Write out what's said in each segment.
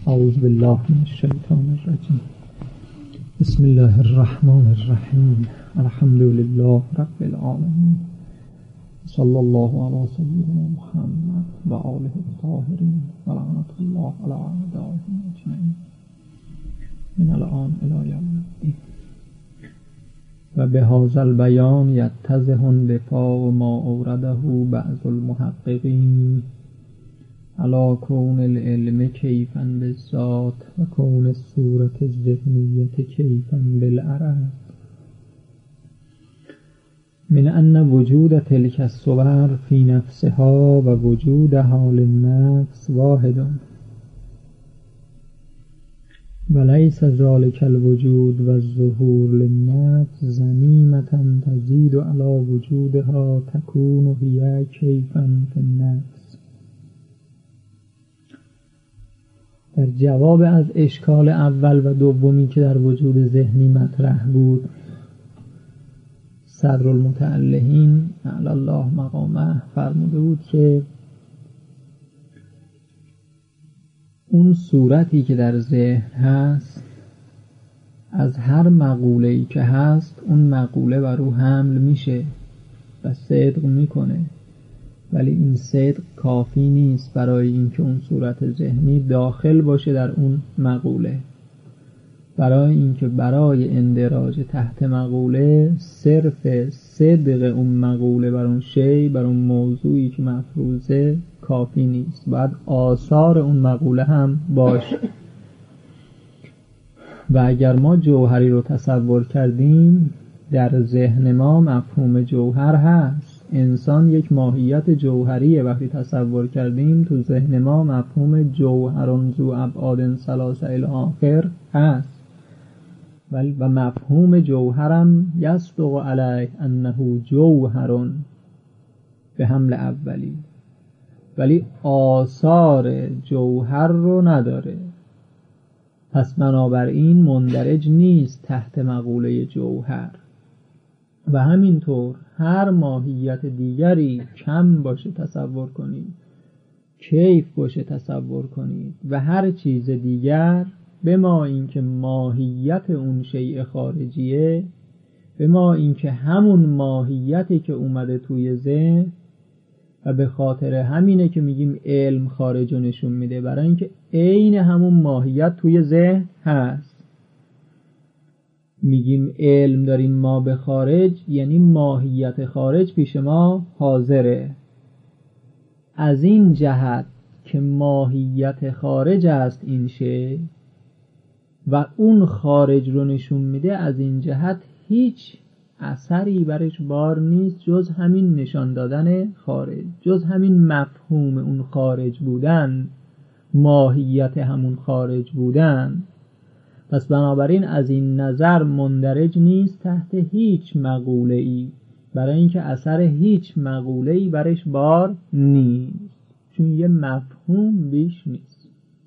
اعوذ بالله من الشیطان الرجیم. بسم الله الرحمن الرحیم. الحمد لله رب العالمین. صلی الله علی سیدنا محمد و آله الطاهرین و لعنت الله علی اعدائهم اجمعین من الان الی یوم الدین. و به هذا البیان یتضح انبفاء ما اورده بعض المحققین علی کون العلم کیفاً بالذات و کون الصورت الذهنیة کیفاً بالعرض من ان وجود تلك الصور فی نفسها و وجود حال النفس واحد وليس ذلك الوجود و الظهور للنفس ضمیمة تزید على وجودها تكون هي کیفاً فی النفس. در جواب از اشکال اول و دومی که در وجود ذهنی مطرح بود، صدر المتعلهین اعلی الله مقامه فرموده بود که اون صورتی که در ذهن هست از هر مقوله‌ای که هست اون مقوله بر او حمل میشه و صدق میکنه، ولی این صدق کافی نیست برای اینکه اون صورت ذهنی داخل باشه در اون مقوله. برای اینکه برای اندراج تحت مقوله صرف صدق اون مقوله بر اون شی، بر اون موضوعی که مفروضه کافی نیست، باید آثار اون مقوله هم باشه. و اگر ما جوهری رو تصور کردیم، در ذهن ما مفهوم جوهر هست. انسان یک ماهیت جوهریه. وقتی تصور کردیم تو ذهن ما مفهوم جوهرون ذو ابعاد ثلاثه الی آخر هست، و مفهوم جوهرم یصدق علیه انه جوهرون به حمل اولی، ولی آثار جوهر رو نداره. پس بنابراین مندرج نیست تحت مقوله جوهر. و همینطور هر ماهیت دیگری کم باشه تصور کنید، کیف باشه تصور کنید، و هر چیز دیگر به ما اینکه ماهیت اون شیء خارجیه، به ما اینکه همون ماهیتی که اومده توی ذهن، و به خاطر همینه که میگیم علم خارج رو نشون میده، برای اینکه عین همون ماهیت توی ذهن هست. میگیم علم داریم ما به خارج، یعنی ماهیت خارج پیش ما حاضره. از این جهت که ماهیت خارج است این شی و اون خارج رو نشون میده، از این جهت هیچ اثری برش بار نیست جز همین نشان دادن خارج، جز همین مفهوم اون خارج بودن، ماهیت همون خارج بودن. پس بنابراین از این نظر مندرج نیست تحت هیچ مقوله‌ای، برای اینکه اثر هیچ مقوله‌ای برش بار نیست، چون یه مفهوم بیش نیست.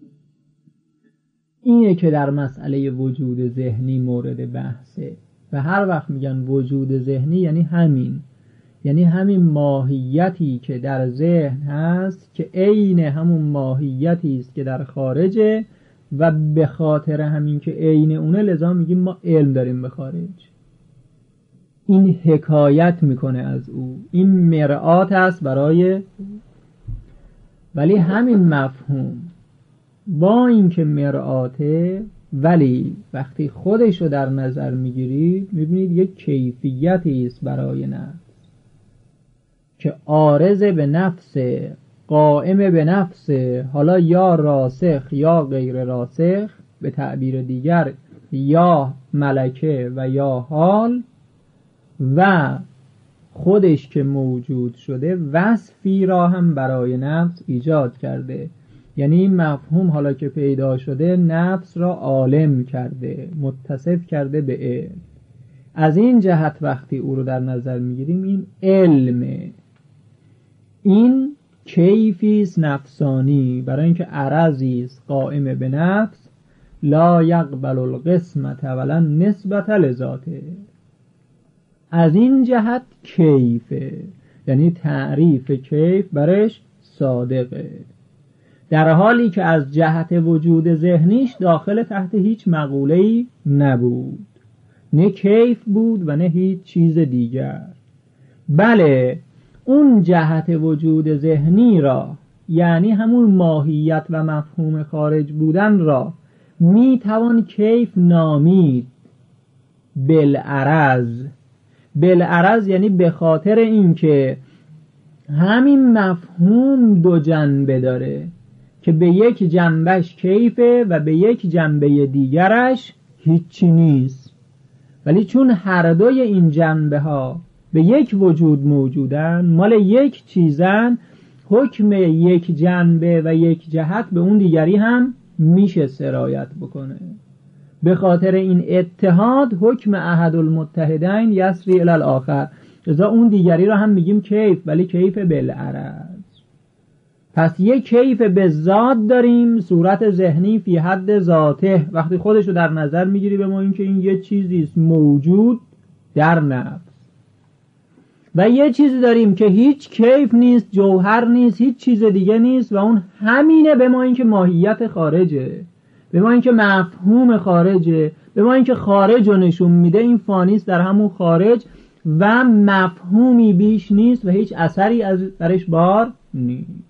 اینه که در مسئله وجود ذهنی مورد بحثه. و هر وقت میگن وجود ذهنی یعنی همین ماهیتی که در ذهن هست که عین همون ماهیتی است که در خارجه، و به خاطر همین که عین اونه لذا میگیم ما علم داریم به خارج. این حکایت میکنه از او، این مرآت است برای. ولی همین مفهوم با اینکه مرآته، ولی وقتی خودش رو در نظر میگیرید میبینید یک کیفیتی است برای نفس که عارض به نفس، قائم به نفس، حالا یا راسخ یا غیر راسخ، به تعبیر دیگر یا ملکه و یا حال، و خودش که موجود شده وصفی را هم برای نفس ایجاد کرده. یعنی این مفهوم حالا که پیدا شده نفس را عالم کرده، متصف کرده به علم. از این جهت وقتی او رو در نظر میگیریم این علمه، این کیفیست نفسانی، برای اینکه عرضیست قائم به نفس، لا یقبل القسمت ولا نسبت لذاته. از این جهت کیفه، یعنی تعریف کیف برش صادقه. در حالی که از جهت وجود ذهنیش داخل تحت هیچ مقوله‌ای نبود، نه کیف بود و نه هیچ چیز دیگر. بله اون جهت وجود ذهنی را، یعنی همون ماهیت و مفهوم خارج بودن را میتوان کیف نامید. بالعرض یعنی به خاطر اینکه همین مفهوم دو جنبه داره که به یک جنبش کیفه و به یک جنبه دیگرش هیچی نیست، ولی چون هر دوی این جنبه ها به یک وجود موجودن، مال یک چیزن، حکم یک جنبه و یک جهت به اون دیگری هم میشه سرایت بکنه. به خاطر این اتحاد حکم احد المتحدین یسری الی الاخر، لذا اون دیگری را هم میگیم کیف، ولی کیف بالعرض. پس یک کیف به ذات داریم، صورت ذهنی فی حد ذاته، وقتی خودش رو در نظر میگیری به ما اینکه این یه چیزیست موجود در نفس. و یه چیزی داریم که هیچ کیف نیست، جوهر نیست، هیچ چیز دیگه نیست و اون همینه، به ما اینکه ماهیت خارجه، به ما اینکه مفهوم خارجه، به ما اینکه خارج رو نشون میده، این فانیست در همون خارج و مفهومی بیش نیست و هیچ اثری از درش بار نیست.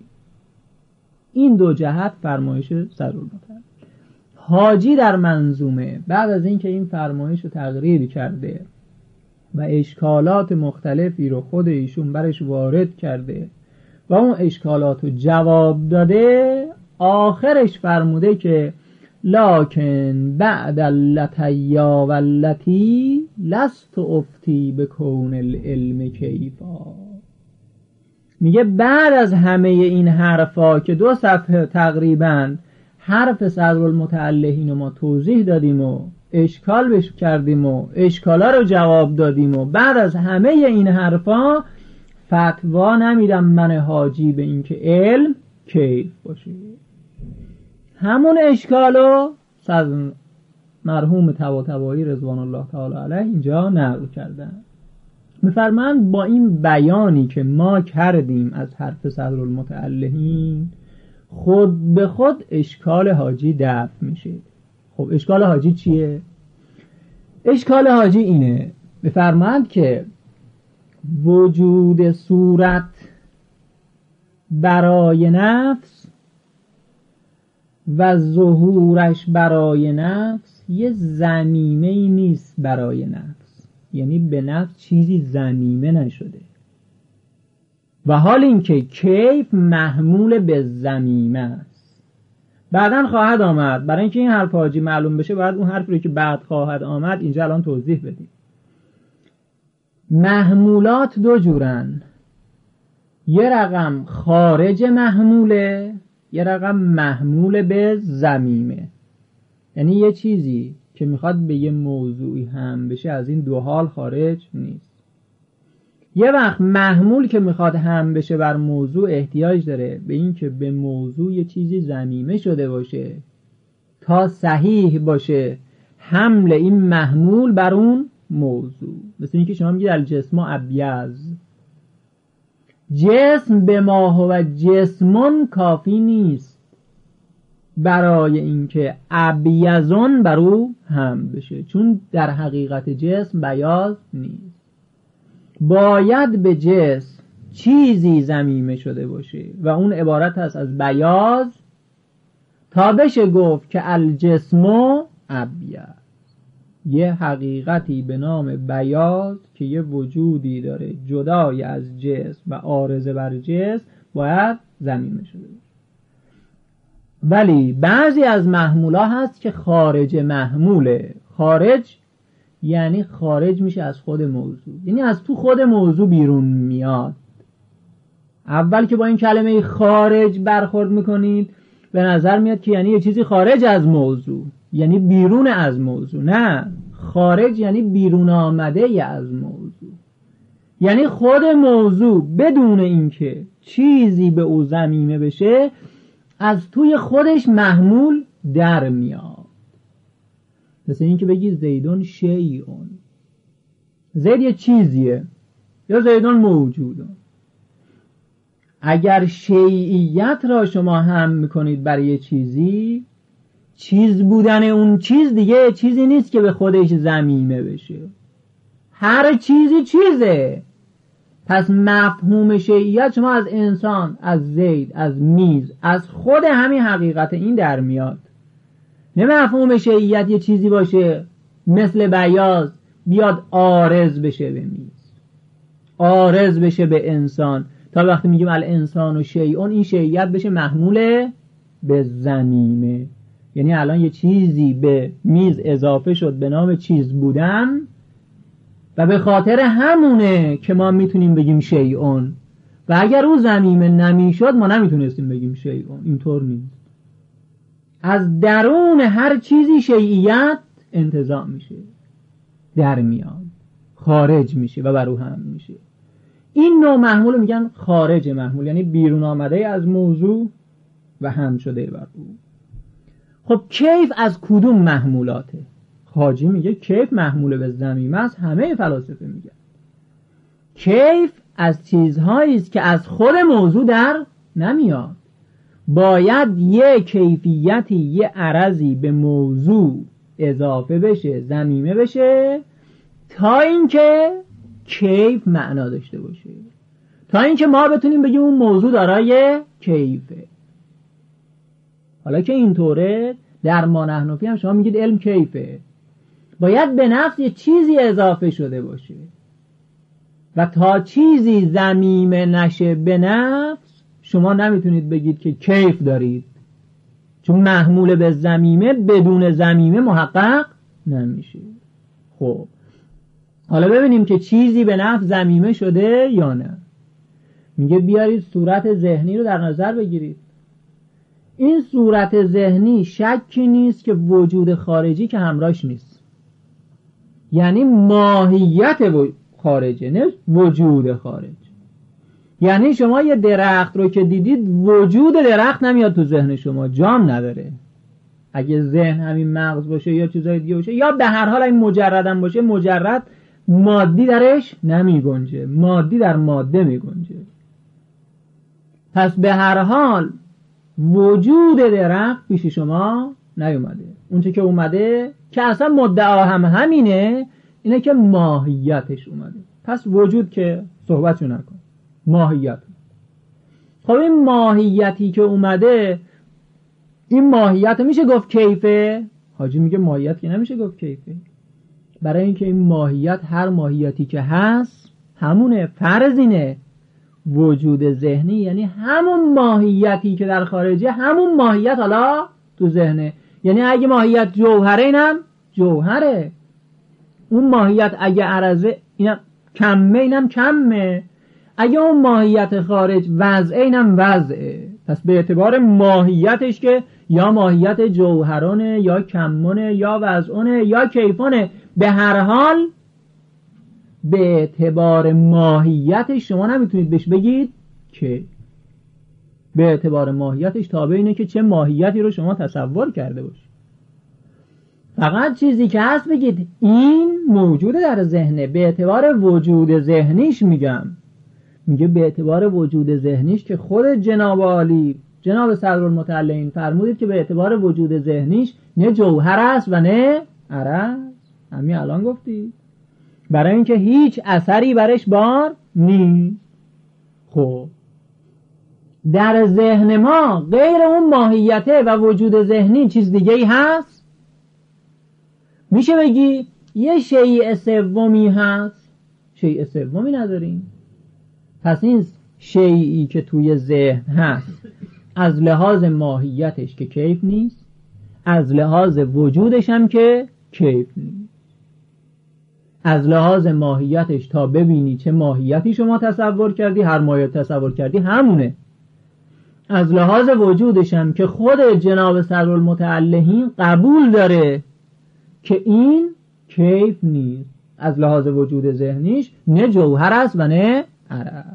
این دو جهت فرمایش صدرالمطلب. حاجی در منظومه بعد از اینکه این فرمایش رو تقریر کرده و اشکالات مختلفی رو خود ایشون برش وارد کرده و اون اشکالات رو جواب داده، آخرش فرموده که لکن بعد اللتیا واللتی لست افتی بکون العلم کیفا. میگه بعد از همه این حرفا که 2 صفحه تقریبا حرف صدرالمتعلقین رو ما توضیح دادیم و اشکال بش کردیم و اشکالا رو جواب دادیم و بعد از همه این حرفا فتوا نمیدم من حاجی به این که علم کیف باشه. همون اشکالو مرحوم طباطبایی رضوان الله تعالی علیه اینجا نقل کردن. میفرمایند با این بیانی که ما کردیم از حرف صدرالمتعلقین خود به خود اشکال حاجی دفع میشه. خب اشکال حاجی چیه؟ اشکال حاجی اینه، میفرمایند که وجود صورت برای نفس و ظهورش برای نفس یه ضمیمه‌ای نیست برای نفس، یعنی به نفس چیزی ضمیمه نشده و حال اینکه کیف محمول به ضمیمه است. بعداً خواهد آمد، برای اینکه این حرف حاجی معلوم بشه باید اون حرفی رو که بعد خواهد آمد اینجا الان توضیح بدیم. محمولات 2 جورن، یه رقم خارج محموله، یه رقم محمول به ضمیمه. یعنی یه چیزی که میخواد به یه موضوعی هم بشه از این 2 حال خارج نیست. یه وقت محمول که میخواد هم بشه بر موضوع احتیاج داره به این که به موضوع یه چیزی ضمیمه شده باشه تا صحیح باشه حمل این محمول بر اون موضوع. مثل اینکه شما میگید الجسم ابیض، جسم به ما هو جسمون کافی نیست برای اینکه ابیضون بر او هم بشه، چون در حقیقت جسم بیاض نیست. باید به جسم چیزی ضمیمه شده باشه و اون عبارت هست از بیاض تا بشه گفت که الجسم ابیض. یه حقیقتی به نام بیاض که یه وجودی داره جدای از جسم و عارضه بر جسم باید ضمیمه شده باشه. ولی بعضی از محمولا هست که خارج محموله. خارج یعنی خارج میشه از خود موضوع، یعنی از تو خود موضوع بیرون میاد. اول که با این کلمه خارج برخورد میکنید به نظر میاد که یعنی یه چیزی خارج از موضوع، یعنی بیرون از موضوع. نه، خارج یعنی بیرون آمده از موضوع، یعنی خود موضوع بدون اینکه چیزی به او ضمیمه بشه از توی خودش محمول در میاد. مثل این که بگی زیدون شیئون، زید یه چیزیه یا زیدون موجودون. اگر شیعیت را شما هم میکنید برای چیزی، چیز بودن اون چیز دیگه چیزی نیست که به خودش ضمیمه بشه، هر چیزی چیزه. پس مفهوم شیعیت شما از انسان، از زید، از میز، از خود همین حقیقت این در میاد. نه مفهوم شیعیت یه چیزی باشه مثل بیاض بیاد عارض بشه به میز، عارض بشه به انسان، تا وقتی میگیم الانسان و شیعون این شیعیت بشه محمول به ضمیمه. یعنی الان یه چیزی به میز اضافه شد به نام چیز بودن و به خاطر همونه که ما میتونیم بگیم شیعون، و اگر اون ضمیمه نمیشد ما نمیتونستیم بگیم شیعون. اینطور نیست. از درون هر چیزی شیعیت انتزاع میشه، در میاد، خارج میشه و بر او هم میشه. این نوع محمول میگن خارج محمول، یعنی بیرون آمده از موضوع و هم شده بر او. خب کیف از کدوم محمولاته؟ خواجی میگه کیف محمول به ضمیمه است. همه فلاسفه میگن کیف از چیزهایی است که از خود موضوع در نمیاد. باید یه کیفیتی، یه عرضی به موضوع اضافه بشه، ضمیمه بشه، تا اینکه کیف معنا داشته باشه، تا اینکه ما بتونیم بگیم اون موضوع دارای کیفه. حالا که اینطوره در ما نحنفی هم شما میگید علم کیفه، باید به نفس یه چیزی اضافه شده باشه، و تا چیزی ضمیمه نشه به نفس شما نمیتونید بگید که کیف دارید، چون محمول به ضمیمه بدون ضمیمه محقق نمیشه. خب حالا ببینیم که چیزی به نفس ضمیمه شده یا نه. میگه بیارید صورت ذهنی رو در نظر بگیرید. این صورت ذهنی شکی نیست که وجود خارجی که همراهش نیست، یعنی ماهیت خارجه، نه وجود خارج. یعنی شما یه درخت رو که دیدید، وجود درخت نمیاد تو ذهن شما، جان نداره. اگه ذهن همین مغز باشه یا چیزای دیگه باشه، یا به هر حال این مجردم باشه، مجرد مادی درش نمی گنجه، مادی در ماده می گنجه. پس به هر حال وجود درخت پیش شما نیومده. اونچه که اومده که اصلا مدعا هم همینه، اینه که ماهیتش اومده. پس وجود که صحبتشو نکن، ماهیت. خب این ماهیتی که اومده، این ماهیت میشه گفت کیفه؟ حاجی میگه ماهیت که نمیشه گفت کیفه، برای اینکه این ماهیت هر ماهیتی که هست همونه. فرض اینه وجود ذهنی یعنی همون ماهیتی که در خارجه، همون ماهیت حالا تو ذهنه. یعنی اگه ماهیت جوهره، اینم جوهره. اون ماهیت اگه عرضه، اینم کمه، اینم کمه. اگه اون ماهیت خارج وضعه، اینم وضعه. پس به اعتبار ماهیتش که یا ماهیت جوهرانه یا کمونه یا وضعونه یا کیفونه، به هر حال به اعتبار ماهیتش شما نمیتونید بهش بگید که، به اعتبار ماهیتش تابع اینه که چه ماهیتی رو شما تصور کرده باشید. فقط چیزی که هست بگید این موجود در ذهنه. به اعتبار وجود ذهنیش میگم، میگه به اعتبار وجود ذهنیش که خود جناب عالی، جناب صدرالمتعلین فرمودید که به اعتبار وجود ذهنیش نه جوهر است و نه عرض. همین الان گفتی، برای اینکه هیچ اثری برش بار نیست. خب در ذهن ما غیر اون ماهیته و وجود ذهنی چیز دیگه ای هست؟ میشه بگی یه شیء سومی هست؟ شیء سومی نداریم. پس این شیئی که توی ذهن هست از لحاظ ماهیتش که کیف نیست، از لحاظ وجودش هم که کیف نیست. از لحاظ ماهیتش تا ببینی چه ماهیتی شما تصور کردی، هر ماهیت تصور کردی همونه. از لحاظ وجودش هم که خود جناب صدرالمتعلین قبول داره که این کیف نیست. از لحاظ وجود ذهنیش نه جوهر است و نه عرض.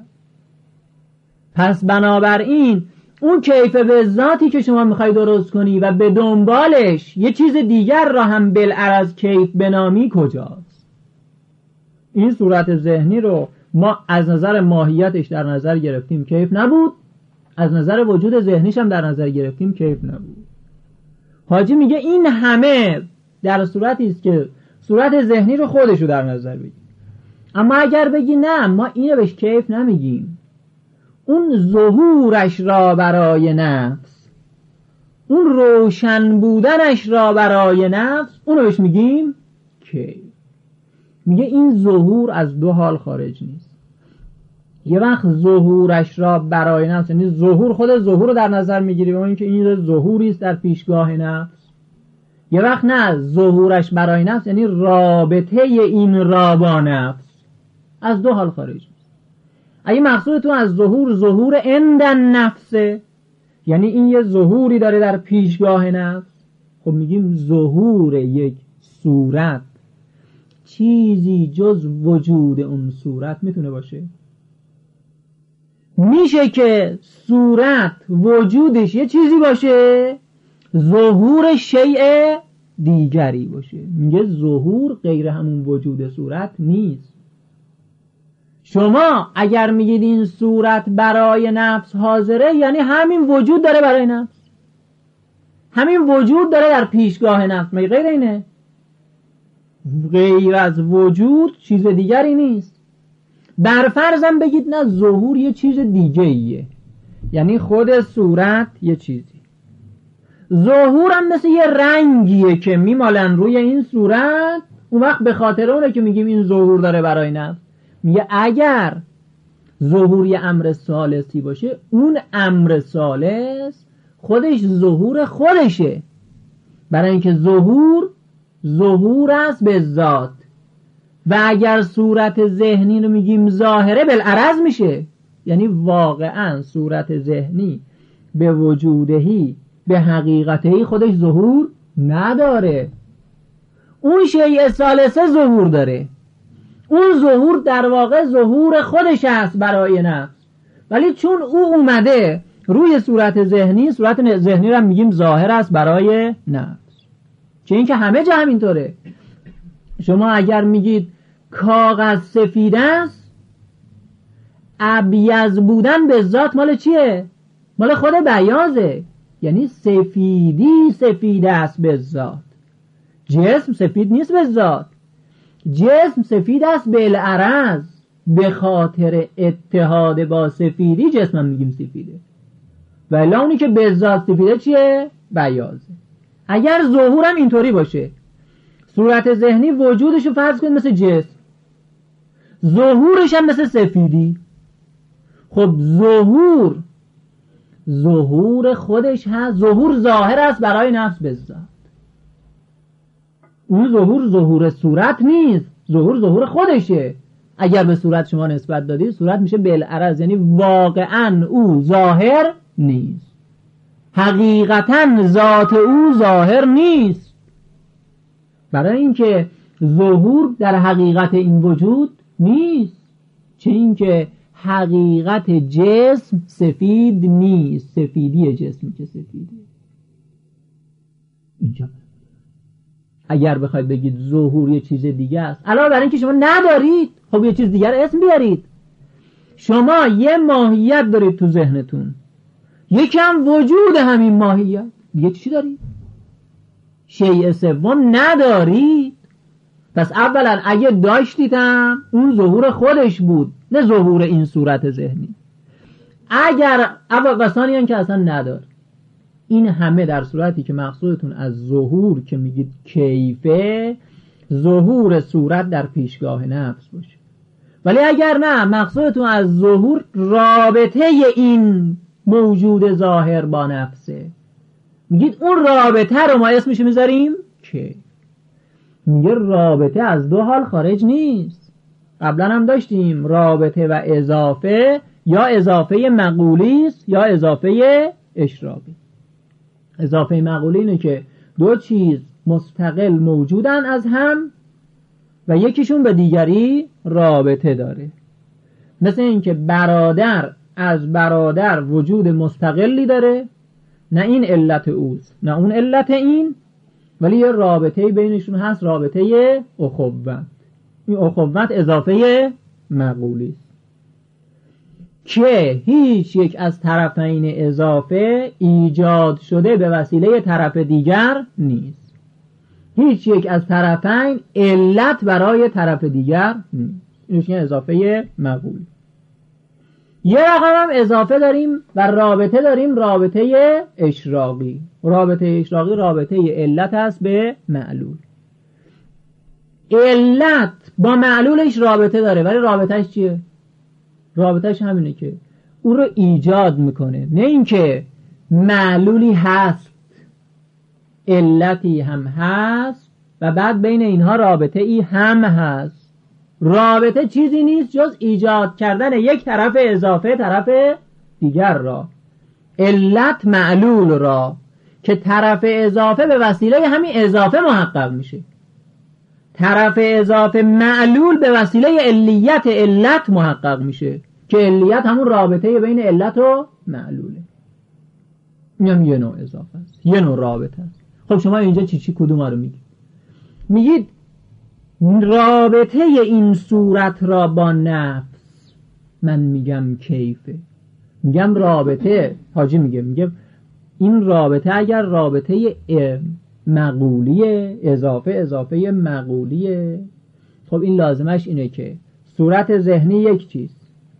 پس بنابراین اون کیف به ذاتی که شما میخوای درست کنی و به دنبالش یه چیز دیگر را هم بالعرض کیف بنامی کجاست؟ این صورت ذهنی رو ما از نظر ماهیتش در نظر گرفتیم کیف نبود، از نظر وجود ذهنیش هم در نظر گرفتیم کیف نبود. حاجی میگه این همه در صورتی است که صورت ذهنی رو خودشو در نظر بگیر. اما اگر بگی نه ما اینو بهش کیف نمیگیم، اون ظهورش را برای نفس، اون روشن بودنش را برای نفس، اونو بهش میگیم کیف. میگه این ظهور از دو حال خارج نیست. یه وقت ظهورش را برای نفس، یعنی ظهور خود ظهور رو در نظر میگیری به اینکه این ظهوری است در پیشگاه نفس. یه وقت نه، ظهورش برای نفس یعنی رابطه این را با نفس، از دو حال خارج نیست. اگه مقصودتون از ظهور عندن نفسه، یعنی این یه ظهوری داره در پیشگاه نفس، خب میگیم ظهور یک صورت چیزی جز وجود اون صورت میتونه باشه؟ میشه که صورت وجودش یه چیزی باشه، ظهور شیء دیگری باشه. میگه ظهور غیر همون وجود صورت نیست. شما اگر میگید این صورت برای نفس حاضره، یعنی همین وجود داره برای نفس، همین وجود داره در پیشگاه نفس، مگه غیر اینه؟ غیر از وجود چیز دیگری نیست. برفرضم بگید نه، ظهور یه چیز دیگه ایه، یعنی خود صورت یه چیزی، ظهورم مثل یه رنگیه که میمالن روی این صورت، اون وقت به خاطر اونه که میگیم این ظهور داره برای نفس. میگه اگر ظهور یه امر ثالثی باشه، اون امر ثالث خودش ظهور خودشه، برای اینکه ظهور است به ذات. و اگر صورت ذهنی رو میگیم ظاهره، بالعرض میشه، یعنی واقعا صورت ذهنی به وجودهی، به حقیقتهی خودش ظهور نداره. اون شیء ثالثه ظهور داره، اون ظهور در واقع ظهور خودش است برای نفس، ولی چون او اومده روی صورت ذهنی، صورت ذهنی رو میگیم ظاهر است برای نفس. چه این که همه جا همینطوره. شما اگر میگید کاغذ سفید است، ابیض بودن به ذات مال چیه؟ مال خود بیاضه، یعنی سفیدی سفید است به ذات. جسم سفید نیست به ذات، جسم سفید است بالعرض، به خاطر اتحاد با سفیدی جسم هم میگیم سفیده، ولی اونی که به ذات سفیده چیه؟ بیاضه. اگر ظهورم اینطوری باشه، صورت ذهنی وجودشو فرض کنید مثل جسم، ظهورش هم مثل سفیدی، خب ظهور خودش هست، ظهور ظاهر است برای نفس به ذات. اون ظهور صورت نیست، ظهور خودشه. اگر به صورت شما نسبت دادی، صورت میشه بالعرض، یعنی واقعا او ظاهر نیست، حقیقتا ذات او ظاهر نیست، برای اینکه ظهور در حقیقت این وجود نیست. چه اینکه حقیقت جسم سفید نیست، سفیدی جسم که سفیده. اینجا اگر بخواید بگید ظهور یه چیز دیگه است، علاوه بر اینکه شما ندارید، خب یه چیز دیگر اسم بیارید. شما یه ماهیت دارید تو ذهنتون، یکم وجود همین ماهیت، دیگه چی دارید؟ شیء سوم ندارید. پس اولا اگه داشتیدم اون ظهور خودش بود، نه ظهور این صورت ذهنی. اگر وسانی که اصلا ندار، این همه در صورتی که مقصودتون از ظهور که میگید کیفه، ظهور صورت در پیشگاه نفس باشه. ولی اگر نه، مقصودتون از ظهور رابطه این موجود ظاهر با نفسه، میگید اون رابطه رو ما اسمش میذاریم کیف. میگه رابطه از دو حال خارج نیست. قبلا هم داشتیم رابطه و اضافه، یا اضافه مقولی است یا اضافه اشراقی. اضافه مقولی اینه که دو چیز مستقل موجودن از هم و یکیشون به دیگری رابطه داره. مثل این که برادر از برادر وجود مستقلی داره، نه این علت اوست نه اون علت این، ولی یه رابطه بینشون هست، رابطه اخوت. این اخوت اضافه مقولی است که هیچ یک از طرفین اضافه ایجاد شده به وسیله طرف دیگر نیست. هیچ یک از طرفین علت برای طرف دیگر نیست. اینش اضافه مقولی. یه رقم هم اضافه داریم و رابطه داریم، رابطه اشراقی. رابطه اشراقی رابطه علت است به معلول. علت با معلولش رابطه داره، ولی رابطهش چیه؟ رابطهش همینه که او رو ایجاد میکنه، نه اینکه معلولی هست علتی هم هست و بعد بین اینها رابطه ای هم هست. رابطه چیزی نیست جز ایجاد کردن یک طرف اضافه طرف دیگر را. علت معلول را که طرف اضافه به وسیله همین اضافه محقق میشه. طرف اضافه معلول به وسیله علیت علت محقق میشه که علیت همون رابطه بین علت و معلوله. این هم یه نوع اضافه است، یه نوع رابطه است. خب شما اینجا چی کدوم رو میگید؟ میگید رابطه این صورت را با نفس من میگم کیفه. میگم رابطه، حاجی میگه این رابطه اگر رابطه مقولیه، اضافه مقولیه، خب این لازمش اینه که صورت ذهنی یک چیز،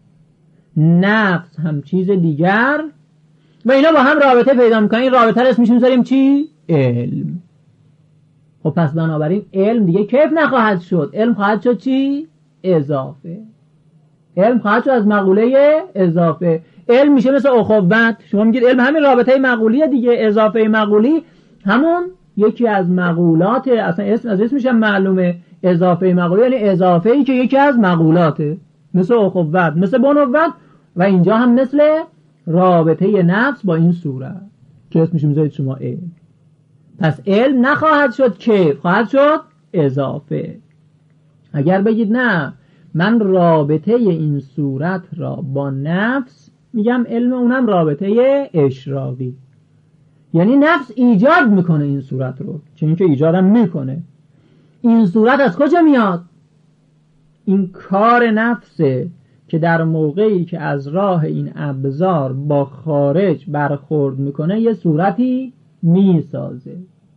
نفس هم چیز دیگر و اینا با هم رابطه پیدا میکنن. این رابطه رو اسمش میذاریم چی؟ علم. خب پس بنابراین علم دیگه کیف نخواهد شد، علم خواهد شد چی؟ اضافه. علم خواهد شد از مقوله اضافه. علم میشه مثل اخوت. شما میگید علم همین رابطه مقولیه دیگه. اضافه مقولی همون یکی از مقولات، اصلا اسم از اسمش هم معلومه. اضافه مقولی یعنی اضافه ای که یکی از مقولاته، مثل اخوت، مثل بنوت و اینجا هم مثل رابطه نفس با این صورت که اسمش میذارید شما علم. پس علم نخواهد شد کیف، خواهد شد اضافه. اگر بگید نه من رابطه این صورت را با نفس میگم علم، اونم رابطه اشراقی، یعنی نفس ایجاد میکنه این صورت رو، چون که ایجادم میکنه. این صورت از کجا میاد؟ این کار نفسه که در موقعی که از راه این ابزار با خارج برخورد میکنه یه صورتی میسازه.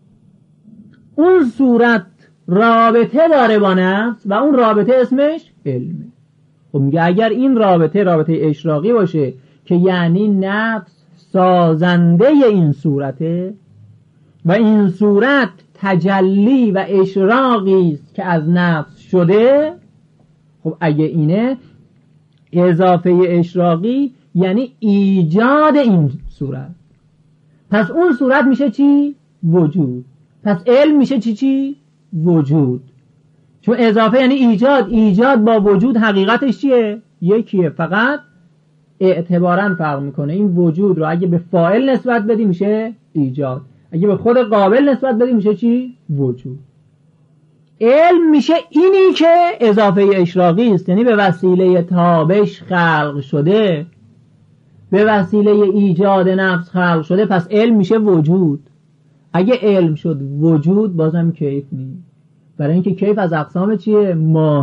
اون صورت رابطه داره با نفس و اون رابطه اسمش علمه. خب میگه اگر این رابطه اشراقی باشه که یعنی نفس سازنده این صورته و این صورت تجلی و اشراقی است که از نفس شده، خب اگه اینه اضافه اشراقی یعنی ایجاد این صورت، پس اون صورت میشه چی؟ وجود. پس علم میشه چی؟ وجود. چون اضافه یعنی ایجاد با وجود حقیقتش چیه؟ یکیه، فقط اعتباراً فرق میکنه. این وجود رو اگه به فاعل نسبت بدی میشه ایجاد، اگه به خود قابل نسبت بدی میشه چی؟ وجود. علم میشه اینی که اضافه اشراقی است، یعنی به وسیله تابش خلق شده، به وسیله ایجاد نفس خلق شده. پس علم میشه وجود. اگه علم شد وجود بازم کیف نیست، برای اینکه کیف از اقسام چیه؟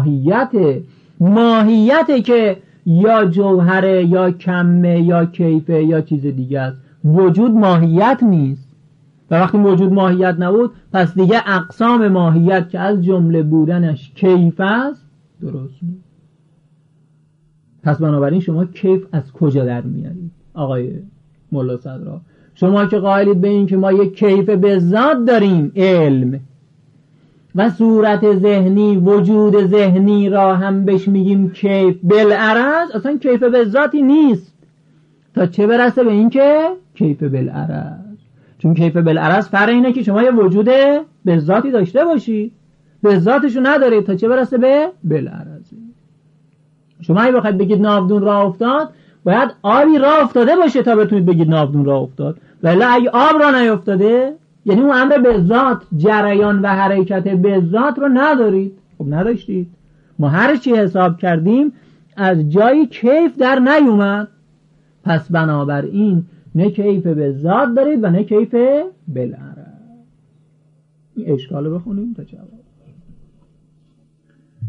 ماهیته که یا جوهره یا کمه یا کیفه یا چیز دیگه است. وجود ماهیت نیست و وقتی وجود ماهیت نبود پس دیگه اقسام ماهیت که از جمله بودنش کیف است درست نیست. پس بنابراین شما کیف از کجا در میارید آقای ملا صدرا؟ شما که قائلید به این که ما یک کیف به ذات داریم، علم، و صورت ذهنی وجود ذهنی را هم بهش میگیم کیف بالعرض، اصلا کیف به ذاتی نیست تا چه برسه به این که کیف بالعرض. چون کیف بالعرض فرق اینه که شما یه وجود به ذاتی داشته باشی، به ذاتشو ندارید تا چه برسه به بالعرض. شما اگه بخواید بگید ناودون راه افتاد باید آبی راه افتاده باشه تا بتونید بگید ناودون راه افتاد، ولی اگه آب راه نیفتاده یعنی اون امر به ذات، جریان و حرکت به ذات رو ندارید. خب نداشتید. ما هر چی حساب کردیم از جای کیف در نیومد. پس بنابراین نه کیف به ذات دارید و نه کیف بالعرض. این اشکال رو بخونیم تا جواب.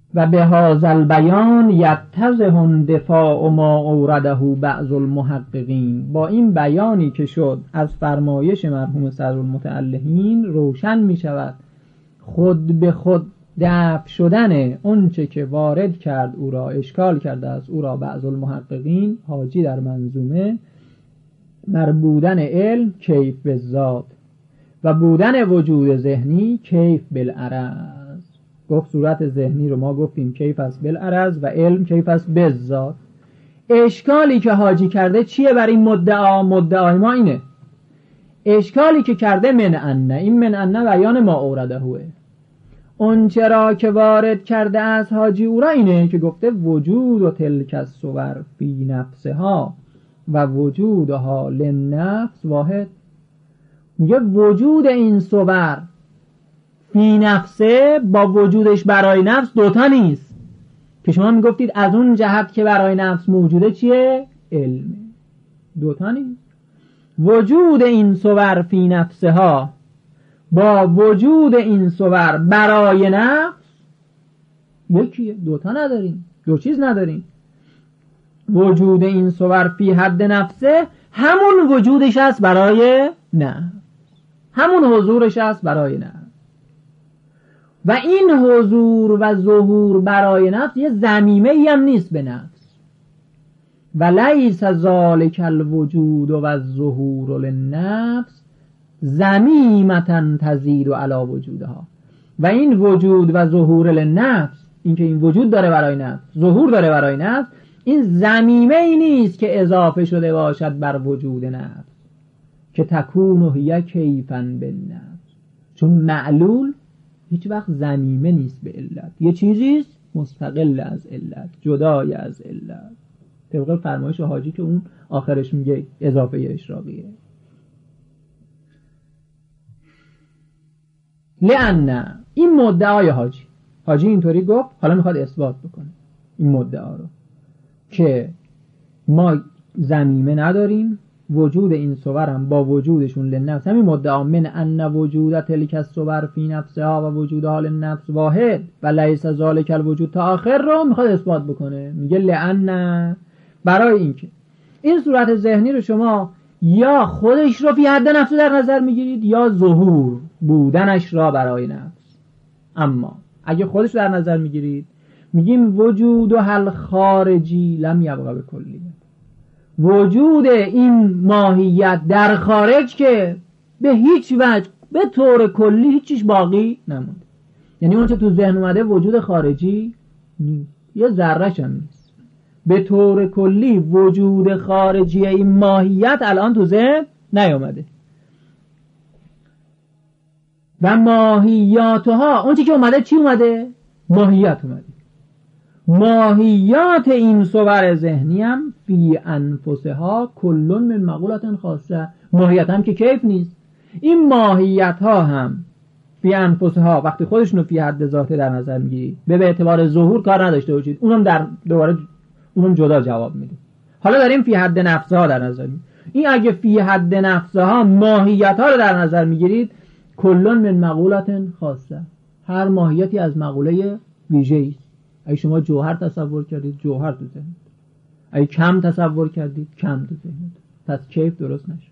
و به هذا البیان یتضح دفاع ما اورده بعض المحققین. با این بیانی که شد از فرمایش مرحوم صدرالمتعلقین روشن می شود خود به خود دفع شدن اونچه که وارد کرد او را، اشکال کرده است او را بعض المحققین حاجی در منظومه، بر بودن علم کیف بالذات و بودن وجود ذهنی کیف بالعرض. گفت صورت ذهنی رو ما گفتیم کیف است بالعرض و علم کیف است بالذات. اشکالی که حاجی کرده چیه بر این مدعای ما اینه، اشکالی که کرده من ان، این من ان بیان ما اورده هوه، اون چرا که وارد کرده از حاجی او را اینه که گفته وجود و تلک الصور فی نفسها و وجودها للنفس واحد. میگه وجود این صور فی نفسه با وجودش برای نفس دوتا نیست، که شما میگفتید از اون جهت که برای نفس موجوده چیه؟ علم. دوتا نیست. وجود این صور فی نفسها با وجود این صور برای نفس یکیه، دوتا نداریم، دو چیز نداریم. وجود این صور فی حد نفسه همون وجودش است برای نفس، همون حضورش است برای نفس. و این حضور و ظهور برای نفس یه ضمیمه ای هم نیست به نفس. و لیس ذالک الوجود و الظهور للنفس ضمیمة تزید علی وجودها. و این وجود و ظهور للنفس، این که این وجود داره برای نفس، ظهور داره برای نفس، این ضمیمه ای نیست که اضافه شده باشد بر وجود نفس که تکون هی کیفا بالنفس. چون معلول هیچ وقت ضمیمه نیست به علت، یه چیزیست مستقل از علت، جدای از علت، طبق فرمایش حاجی که اون آخرش میگه اضافه اشراقیه. لأن این مدعای حاجی اینطوری گفت، حالا میخواد اثبات بکنه این مدعا رو که ما ضمیمه نداریم، وجود این صورم با وجودشون لنفس، همین مدعا من ان وجود تلک الصور فی نفسها و وجودها للنفس واحد و لیس ذالک الوجود تا آخر رو میخواد اثبات بکنه. میگه لأن برای اینکه این صورت ذهنی رو شما یا خودش رو فی حد نفس در نظر میگیرید یا ظهور بودنش را برای نفس. اما اگه خودش رو در نظر میگیرید میگیم وجود و حل خارجی لم یبقى به کلیت، وجود این ماهیت در خارج که به هیچ وجه به طور کلی هیچیش باقی نموند. یعنی اون چه تو ذهن اومده وجود خارجی نیست، یه ذره‌ش هم نیست. به طور کلی وجود خارجی این ماهیت الان تو ذهن نیومده. و ماهیاتها اون چی که اومده چی اومده؟ ماهیت اومده. ماهیات این صور ذهنی هم فی انفسها کلون من مقولات خاصه، ماهیت هم که کیف نیست. این ماهیت ها هم فی انفسها وقتی خودشونو فی حد ذاته در نظر میگیرید به اعتبار ظهور کار نداشته باشید، اونم در دوباره اونم جدا جواب میده. حالا داریم فی حد نفسها در نظر میگیرید. این اگه فی حد نفسها ماهیت ها رو در نظر میگیرید کلون من مقولات خاصه، هر ماهیتی از مقوله ویژه‌ای. اگه شما جوهر تصور کردید جوهر تو ذهنت، اگه کم تصور کردید کم تو ذهنت، پس کیف درست نشد.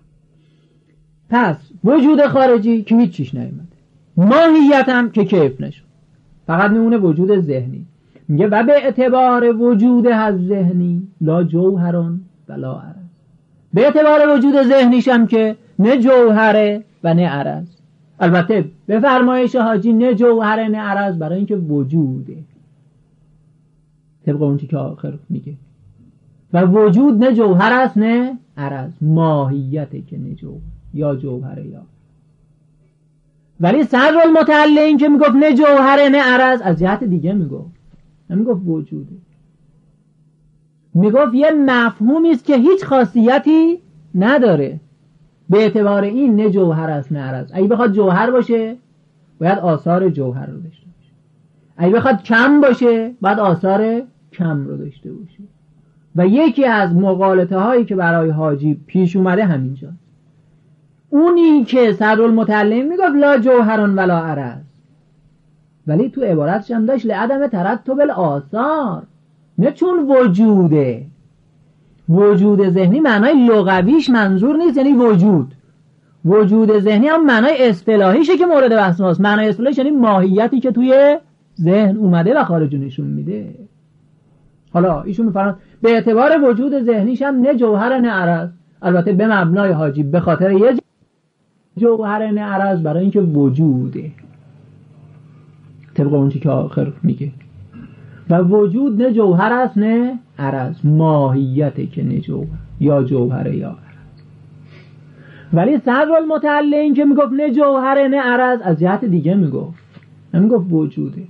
پس وجود خارجی که هیچ چیش نیومده، ماهیت هم که کیف نشد، فقط میمونه وجود ذهنی. میگه و به اعتبار وجود از ذهنی لا جوهرون ولا عرض، به اعتبار وجود ذهنیش هم که نه جوهره و نه عرض. البته به فرمایش حاجی نه جوهره نه عرض برای اینکه وجوده، طبق اون چی که آخر میگه. و وجود نه جوهر است نه عرض، ماهیته که نه جوهر، یا جوهره یا. ولی صدرالمتعلقین که میگفت نه جوهره نه عرض از جهت دیگه میگفت، نمیگفت وجوده، میگفت یه مفهومی است که هیچ خاصیتی نداره، به اعتبار این نه جوهر است نه عرض. اگه بخواد جوهر باشه باید آثار جوهر رو داشته باشه، اگه بخواد کم باشه باید آثار کم رو داشته باشه. و یکی از مغالطه هایی که برای حاجی پیش اومده همینجا، اونی که صدرالمتعلقین میگفت لا جوهرون ولا عرض، ولی تو عبارتش هم داشت لعدم ترتب الآثار، نه چون وجوده. وجود ذهنی معنای لغویش منظور نیست یعنی وجود ذهنی هم معنای اصطلاحیشه که مورد بحث ماست. معنای اصطلاحیش یعنی ماهیتی که توی ذهن اومده و خارج نشون میده. حالا ایشون میفرماید به اعتبار وجود ذهنیش هم نه جوهر نه عرض، البته به مبنای حاجی، به خاطر یه جوهر نه عرض برای اینکه وجوده، طبق اون چی که آخر میگه. و وجود نه جوهر است نه عرض، ماهیته که نه جوهر، یا جوهر یا عرض. ولی صدرالمتعلین که میگفت نه جوهر نه عرض، از جهت دیگه نمیگفت وجوده،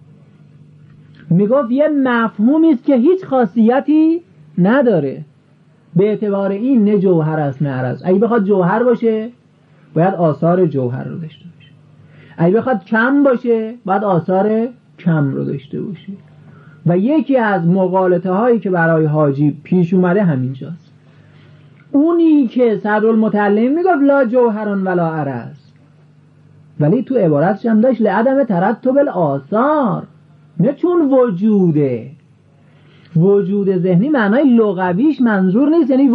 میگفت یه مفهومی است که هیچ خاصیتی نداره، به اعتبار این نه جوهر است نه عرض. اگه بخواد جوهر باشه باید آثار جوهر رو داشته باشه، اگه بخواد کم باشه باید آثار کم رو داشته باشه. و یکی از مغالطه هایی که برای حاجی پیش اومده همینجاست. اونی که صدرالمتعلم میگفت لا جوهران ولا عرض، ولی تو عبارتش هم داشت لعدم ترتب الآثار، نه چون وجوده. وجود ذهنی معنای لغویش منظور نیست یعنی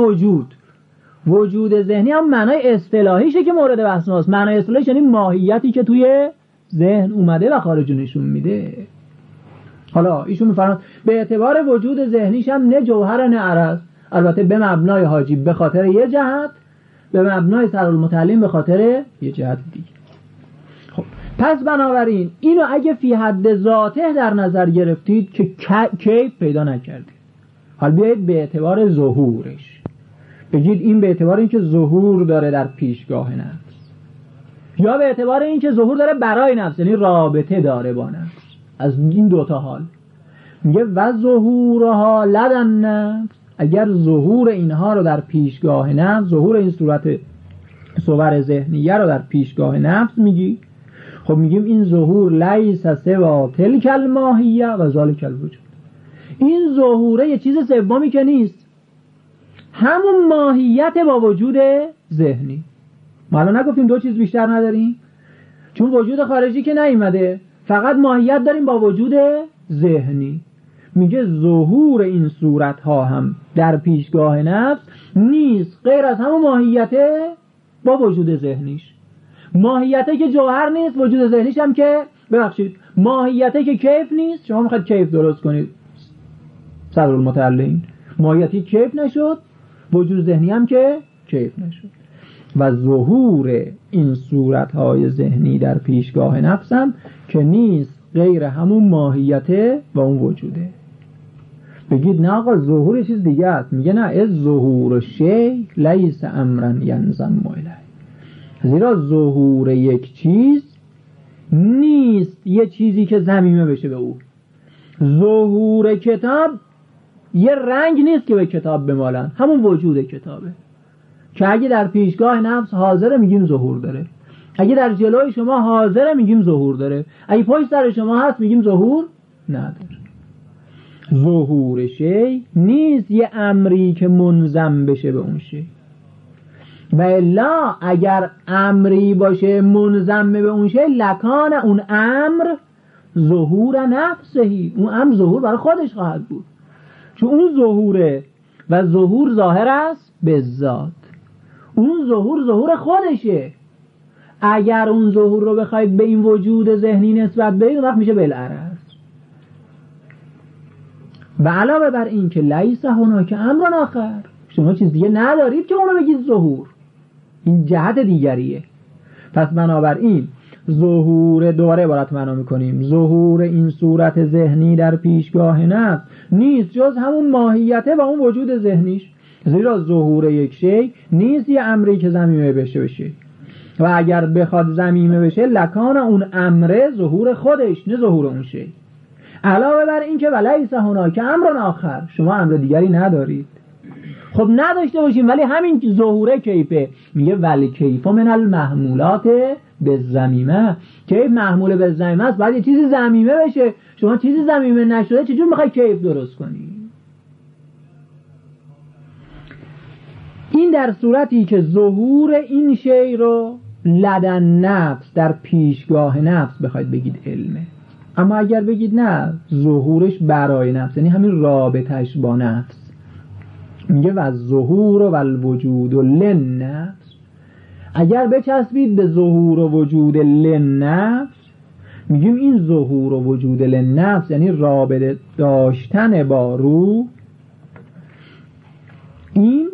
وجود ذهنی هم معنای اصطلاحیشه که مورد بحث ماست. معنای اصطلاحیش یعنی ماهیتی که توی ذهن اومده و خارج نشون میده. حالا ایشون میفرماید به اعتبار وجود ذهنیش هم نه جوهر نه عرض، البته به مبنای حاجی به خاطر یه جهت، به مبنای صدرالمتعلم به خاطر یه جهت دیگه. خب پس بنابراین اینو اگه فی حد ذاته در نظر گرفتید که کیف پیدا نکردید، حالا بیایید به اعتبار ظهورش بگید این به اعتبار اینکه ظهور داره در پیشگاه نفس، یا به اعتبار اینکه ظهور داره برای نفس یعنی رابطه داره با نفس. از این دوتا حال میگه و ظهورها لدن نفس، اگر ظهور اینها رو در پیشگاه نفس، ظهور این صور ذهنیه رو در پیشگاه نفس میگی، خب میگیم این ظهور لیس سوا تلک الماهیه و ذالک الوجود. این ظهوره یه چیز سومی که نیست، همون ماهیت با وجود ذهنی. ما الان نگفتیم دو چیز بیشتر نداریم، چون وجود خارجی که نیومده، فقط ماهیت داریم با وجود ذهنی. میگه ظهور این صورت ها هم در پیشگاه نفس نیست غیر از همون ماهیته با وجود ذهنیش. ماهیته که جوهر نیست، وجود ذهنیش هم که ماهیته که کیف نیست. شما میخواید کیف درست کنید صدرالمتعلم، ماهیتی کیف نشد، وجود ذهنی هم که کیف نشد. و ظهور این صورتهای ذهنی در پیشگاه نفسم که نیست غیر همون ماهیته و اون وجوده. بگید نه آقا ظهور چیز دیگه است. میگه نه، از ظهور شی لیس امرن ینظم الیه، زیرا ظهور یک چیز نیست یه چیزی که ضمیمه بشه به او. ظهور کتاب یه رنگ نیست که به کتاب بمالن، همون وجود کتابه که اگه در پیشگاه نفس حاضره میگیم ظهور داره، اگه در جلوی شما حاضره میگیم ظهور داره، اگه پشت سر شما هست میگیم ظهور نداره. ظهور شی نیست یه امری که منظم بشه به اون شی، و الا اگر امری باشه منظم به اون شی لکان اون امر ظهور نفسهی، اون امر ظهور برای خودش خواهد بود، چون اون ظهوره و ظهور ظاهر است به ذات، اون ظهور خودشه. اگر اون ظهور رو بخواید به این وجود ذهنی نسبت بدید وقت میشه بالعرض. و علاوه بر این که لیس هناک امر آخر، شما چیز دیگه ندارید که اونو بگید ظهور، این جهت دیگریه. پس بنابراین ظهور دوباره عبارت معنا میکنیم، ظهور این صورت ذهنی در پیشگاه نفس نیست جز همون ماهیته و اون وجود ذهنیش، زیرا ظهور یک شی نیست یه امری که ضمیمه بشه و اگر بخواد ضمیمه بشه لکان اون امره ظهور خودش نه ظهور اون شی. علاوه بر این که ولیس هناک امر آخر، شما امر دیگری ندارید. خب نداشته باشیم ولی همین ظهوره کیفه. میگه ولی کیف من المحمولات بالضمیمه، کیف محمول بالضمیمه است، بعد یه چیزی ضمیمه بشه. شما چیزی ضمیمه نشده چجور میخوای کیف درست کنی؟ این در صورتی که ظهور این شی رو لدن نفس در پیشگاه نفس بخواید بگید علمه. اما اگر بگید نه، ظهورش برای نفس، یعنی همین رابطش با نفس، میگه و ظهور و الوجود للنفس. اگر بچسبید به ظهور و وجود للنفس، میگیم این ظهور و وجود للنفس یعنی رابطه داشتن با روح، این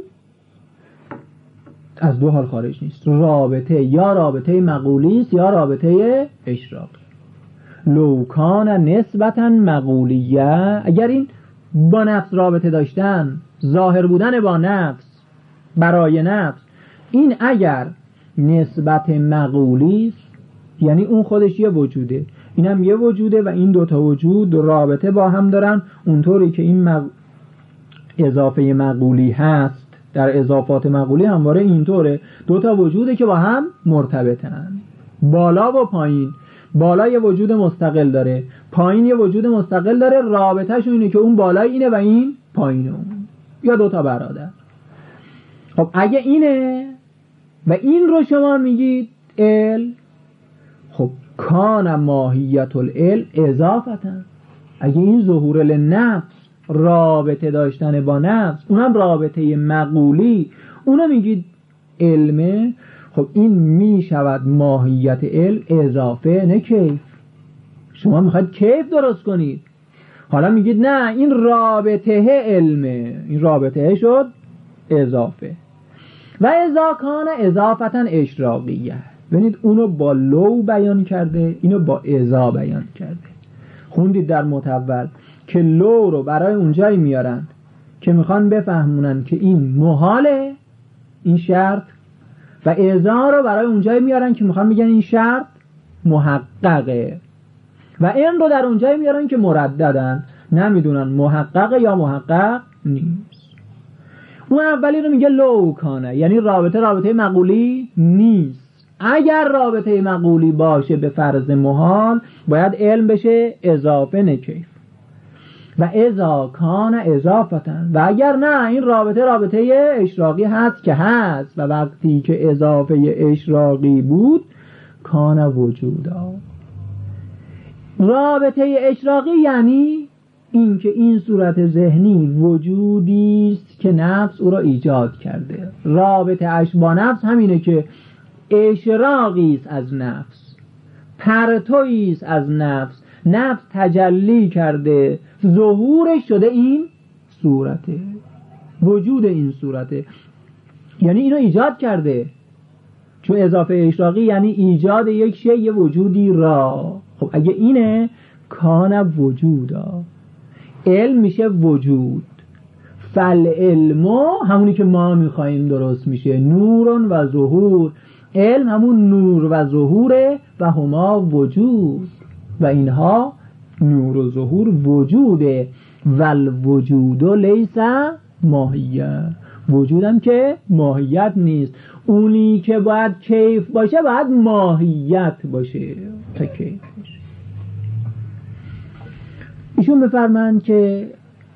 از دو حال خارج نیست. رابطه یا رابطه مقولی است یا رابطه اشراقی. لو کان نسبتا مقولیه، اگر این با نفس رابطه داشتن، ظاهر بودن با نفس برای نفس، این اگر نسبت مقولی است یعنی اون خودش یه وجوده، اینم یه وجوده و این دوتا وجود رابطه با هم دارن، اونطوری که این اضافه مقولی هست در اضافات مقولی همواره اینطوره، دوتا وجوده که با هم مرتبطن، بالا و پایین. بالا یه وجود مستقل داره، پایین یه وجود مستقل داره، رابطه‌شون اینه که اون بالای اینه و این پایین اون، یا دوتا برادر. خب اگه اینه و این رو شما میگید علم، خب کان ماهیت العلم اضافتا. اگه این ظهور للنفس، رابطه داشتن با نفس، اونم رابطه مقولی، اونو میگید علمه، خب این میشود ماهیت علم اضافه نه کیف. شما میخواید کیف درست کنید، حالا میگید نه این رابطه علمه، این رابطه شد اضافه. و اذا کان اضافتا اشراقیه، ببینید اونو با لو بیان کرده، اینو با اذا بیان کرده. خوندید در متول که لو رو برای اونجایی میارن که میخوان بفهمونن که این محاله، این شرط، و اذا رو برای اونجایی میارن که میخوان بگن این شرط محققه، و این رو در اونجایی میارن که مرددن، نمیدونن محققه یا محقق نیست. اون اولی رو میگه لو کانه، یعنی رابطه مقولی نیست. اگر رابطه مقولی باشه به فرض محال باید علم بشه اضافه نکیف. و اذا کان اضافتن، و اگر نه این رابطه اشراقی هست که هست، و وقتی که اضافه اشراقی بود کان وجودا. رابطه اشراقی یعنی این که این صورت ذهنی وجودی است که نفس او را ایجاد کرده. رابطه اش با نفس همینه که اشراقی است از نفس، پرتویی است از نفس، نفس تجلی کرده، ظهورش شده این صورته، وجود این صورته، یعنی اینو ایجاد کرده. چون اضافه اشراقی یعنی ایجاد یک شی، یه وجودی را. خب اگه اینه کان وجودا، علم میشه وجود. فالعلم همونی که ما میخواییم درست میشه نورون و ظهور. علم همون نور و ظهوره و هما وجود، و اینها نور و ظهور وجوده. والوجود لیس ماهیه، وجودم که ماهیت نیست. اونی که باید کیف باشه باید ماهیت باشه تا کیف باشه. ایشون بفرمایند که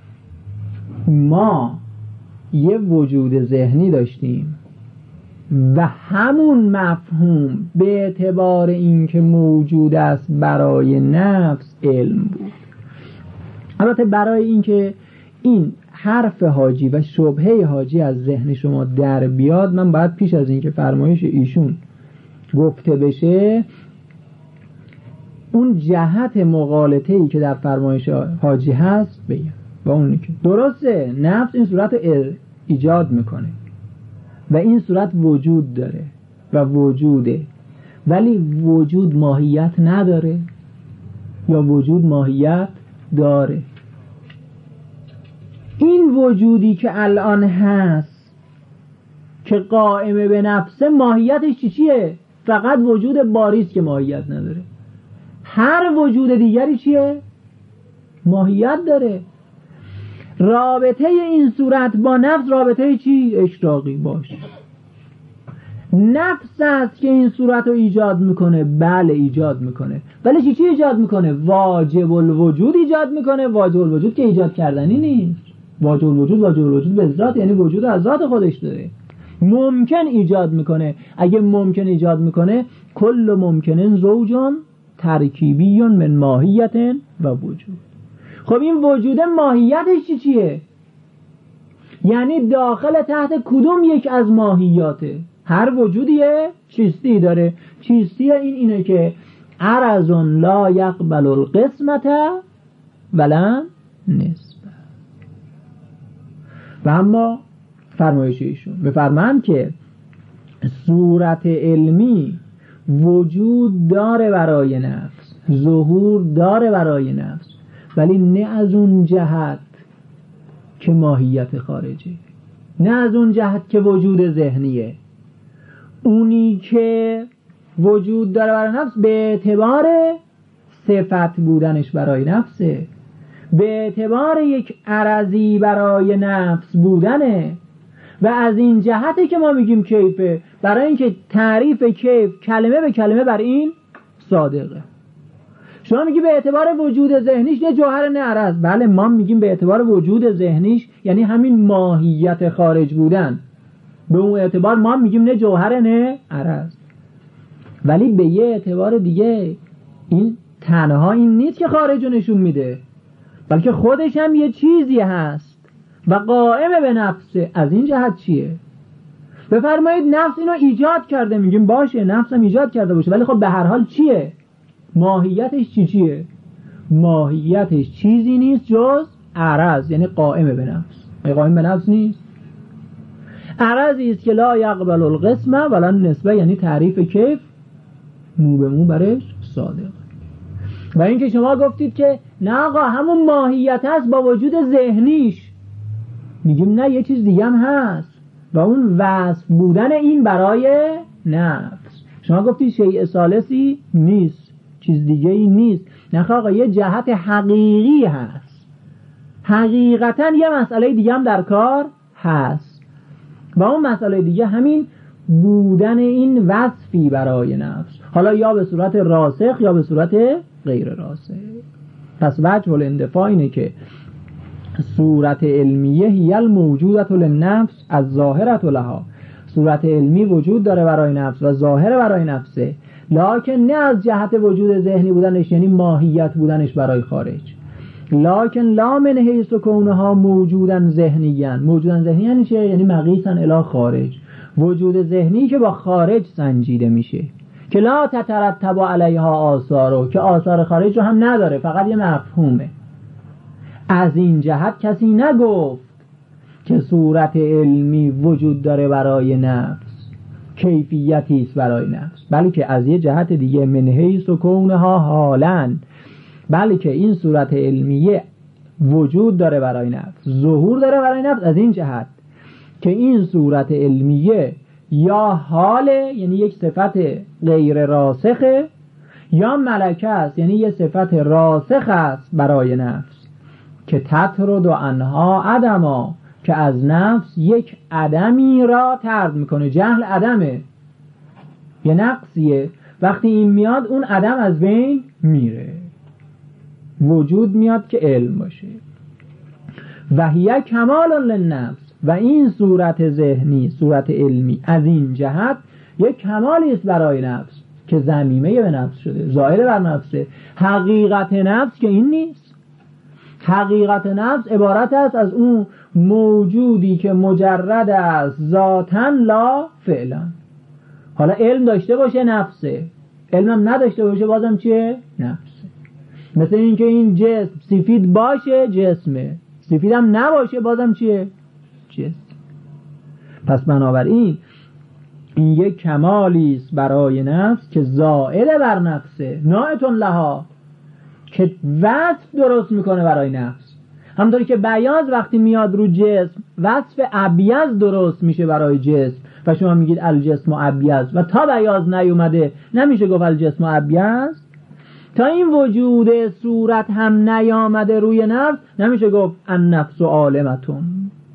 ما یه وجود ذهنی داشتیم و همون مفهوم به اعتبار این که موجود است برای نفس علم بود. البته برای این که این حرف حاجی و شبهه حاجی از ذهن شما در بیاد، من باید پیش از این که فرمایش ایشون گفته بشه اون جهت مغالطه‌ای که در فرمایش حاجی هست بگم. و اون که درسته نفس این صورت ایجاد میکنه و این صورت وجود داره و وجوده، ولی وجود ماهیت نداره یا وجود ماهیت داره. این وجودی که الان هست که قائمه به نفسه ماهیتش چیه؟ فقط وجود باریست که ماهیت نداره. هر وجود دیگری چیه؟ ماهیت داره. رابطه این صورت با نفس رابطه چی؟ اشتراقی باشه. نفس است که این صورت رو ایجاد میکنه. بله ایجاد میکنه، ولی چی ایجاد میکنه؟ واجب الوجود ایجاد میکنه. واجب الوجود که ایجاد کردنی نیست. واجب الوجود به ذات یعنی وجود از ذات خودش داره. ممکن ایجاد میکنه. اگه ممکن ایجاد میکنه کل ممکنن زوجان ترکیبی من ماهیت و وجود. خب این وجود ماهیتش چیه؟ یعنی داخل تحت کدوم یک از ماهیاته؟ هر وجودیه چیستی داره. چیستی اینه که عرض لا یقبل القسمت ولا نسبه. و اما فرمایش ایشون بفرمایند که صورت علمی وجود داره برای نفس، ظهور داره برای نفس، ولی نه از اون جهت که ماهیت خارجی، نه از اون جهت که وجود ذهنیه. اونی که وجود داره برای نفس به اعتبار صفت بودنش برای نفسه، به اعتبار یک عرضی برای نفس بودنه. و از این جهته که ما میگیم کیفه، برای اینکه تعریف کیف کلمه به کلمه بر این صادقه. شما میگی به اعتبار وجود ذهنیش نه جوهر نه عرض. بله ما میگیم به اعتبار وجود ذهنیش، یعنی همین ماهیت خارج بودن، به اون اعتبار ما میگیم نه جوهر نه عرض. ولی به یه اعتبار دیگه این تنها این نیست که خارج رو نشون میده، بلکه خودش هم یه چیزی هست و قائم به نفسه. از این جهت چیه؟ بفرمایید نفس اینو ایجاد کرده، میگیم باشه نفس هم ایجاد کرده باشه، ولی خب به هر حال چیه؟ ماهیتش چیه؟ ماهیتش چیزی نیست جز عرض، یعنی قائم به نفس. قائم به نفس نیست، عرضی است که لا یقبل القسمه ولا نسبه، یعنی تعریف کیف مو به مو برش صادق. و اینکه شما گفتید که نه آقا همون ماهیت هست با وجود ذهنیش، میگیم نه یه چیز دیگه هم هست و اون وصف بودن این برای نفس. شما گفتید شیء ثالثی نیست، چیز دیگه ای نیست. نه آقا یه جهت حقیقی هست، حقیقتا یه مسئله دیگه هم در کار هست و اون مسئله دیگه همین بودن این وصفی برای نفس، حالا یا به صورت راسخ یا به صورت غیر راسخ. پس وجه الاندفاع اینه که صورت علمیه هی الموجودت للنفس از ظاهرت لها، صورت علمی وجود داره برای نفس و ظاهر برای نفسه، لکن نه از جهت وجود ذهنی بودنش، یعنی ماهیت بودنش برای خارج. لکن لا من حیث کونها موجودن ذهنیان. موجودن ذهنی یعنی چه؟ یعنی مقیسن الی خارج، وجود ذهنی که با خارج سنجیده میشه، که لا تترتب علیها آثارو، که آثار خارج رو هم نداره، فقط یه مفهومه. از این جهت کسی نگفت که صورت علمی وجود داره برای نفس، کیفیتی است برای نفس، بلکه از یه جهت دیگه من حیث کونها حالاً، بلکه این صورت علمیه وجود داره برای نفس، ظهور داره برای نفس از این جهت که این صورت علمیه یا حاله، یعنی یک صفت غیر راسخه، یا ملکه است، یعنی یک صفت راسخ است برای نفس، که تطرد و انها عدما، که از نفس یک عدمی را طرد میکنه. جهل عدمه، یه نقصیه، وقتی این میاد اون عدم از بین میره، وجود میاد که علم باشه. و هی کمال للنفس، و این صورت ذهنی، صورت علمی از این جهت یک کمالی است برای نفس که ضمیمه به نفس شده، زائل بر نفسه. حقیقت نفس که این نیست. حقیقت نفس عبارت است از اون موجودی که مجرد است ذاتاً لا فعلا. حالا علم داشته باشه نفسه، علمم نداشته باشه بازم چیه؟ نفسه. مثل این که این جسم سفید باشه جسمه، سفیدم نباشه بازم چیه؟ جسم. پس بنابراین این یک کمالی است برای نفس که زائل بر نفسه، ناعتون لها، که وصف درست میکنه برای نفس. همونطوری که بیاض وقتی میاد رو جسم وصف ابیض درست میشه برای جسم و شما میگید الجسم ابیض، و تا بیاض نیومده نمیشه گفت الجسم ابیض. تا این وجود صورت هم نیامده روی نفس نمیشه گفت النفس عالمتون.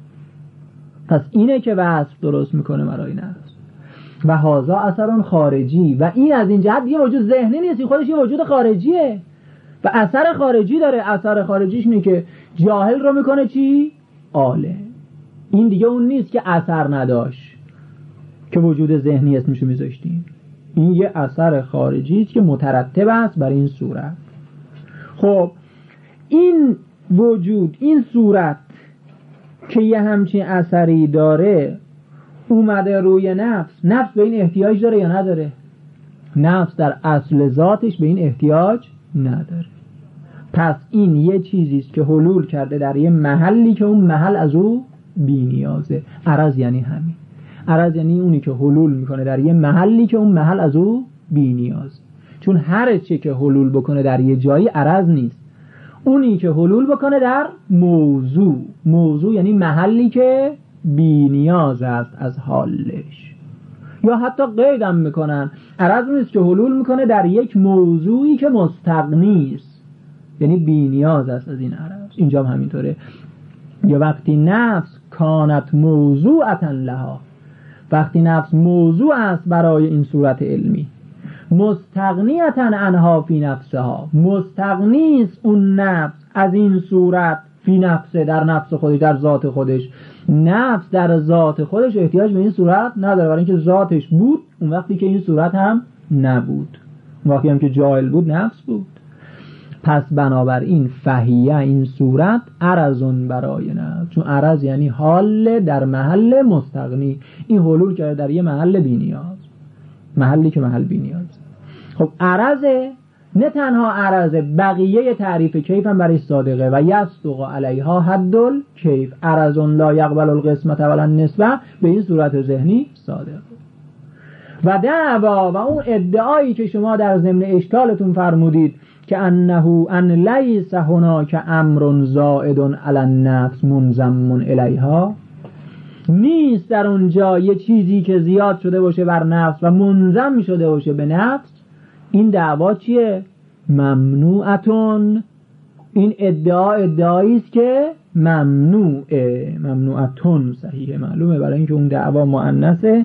پس اینه که وصف درست میکنه برای نفس. و هذا اثر خارجی، و این از این جهت یه وجود ذهنی نیست، خودش یه وجود خارجیه و اثر خارجی داره. اثر خارجیش اینه که جاهل رو میکنه چی؟ عالم. این دیگه اون نیست که اثر نداشت که وجود ذهنی اسمشو میذاشتیم. این یه اثر خارجی است که مترتب است بر این صورت. خب این وجود، این صورت که یه همچین اثری داره اومده روی نفس، نفس به این احتیاج داره یا نداره؟ نفس در اصل ذاتش به این احتیاج نداره. پس این یه چیزی است که حلول کرده در یه محلی که اون محل از او بی نیازه. عرض یعنی همین. عرض یعنی اونی که حلول میکنه در یه محلی که اون محل از او بی نیازه. چون هر چی که حلول بکنه در یه جایی عرض نیست. اونی که حلول بکنه در موضوع، موضوع یعنی محلی که بی نیاز است از حالش. یا حتی قیدم میکنن عرض نیست که حلول میکنه در یک موضوعی که مستغنی است، یعنی بی نیاز است از این عرض. اینجا هم همینطوره. یا وقتی نفس کانت موضوعتا لها، وقتی نفس موضوع است برای این صورت علمی، مستغنیتا عنها فی نفسها، مستغنی است اون نفس از این صورت فی نفسه، در نفس خودش، در ذات خودش. نفس در ذات خودش احتیاج به این صورت نداره، برای اینکه ذاتش بود اون وقتی که این صورت هم نبود، اون وقتی هم که جاهل بود نفس بود. پس بنابراین فهیه این صورت عرضون برای نفس، چون عرض یعنی حال در محل مستغنی، این حلول کرده در یه محل بی نیاز، محلی که محل بی نیاز. خب عرضه نه تنها عرضه، بقیه تعریف کیف هم برای صادقه و یصدق علیها حد الکیف، عرضون لا یقبل القسمت ولا النسبه، به این صورت ذهنی صادقه. و دعوا و اون ادعایی که شما در ضمن اشکالتون فرمودید که ان لیس هناک امر زائد علی النفس منضم الیها، نیست در اونجا یه چیزی که زیاد شده باشه بر نفس و منضم شده باشه به نفس. این دعوا چیه؟ ممنوعتون. این ادعایی است که ممنوعه. ممنوعتون صحیحه، معلومه، برای اینکه اون دعوا مؤنثه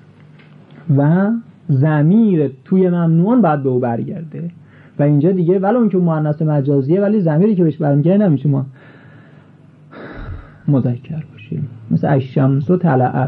و ضمیر توی ممنوعان باید به او برگرده و اینجا دیگه ولو اینکه مؤنث مجازیه ولی ضمیری که بهش برمیگرده نمیشه ما مذکر باشیم، مثل الشمس و طلعت.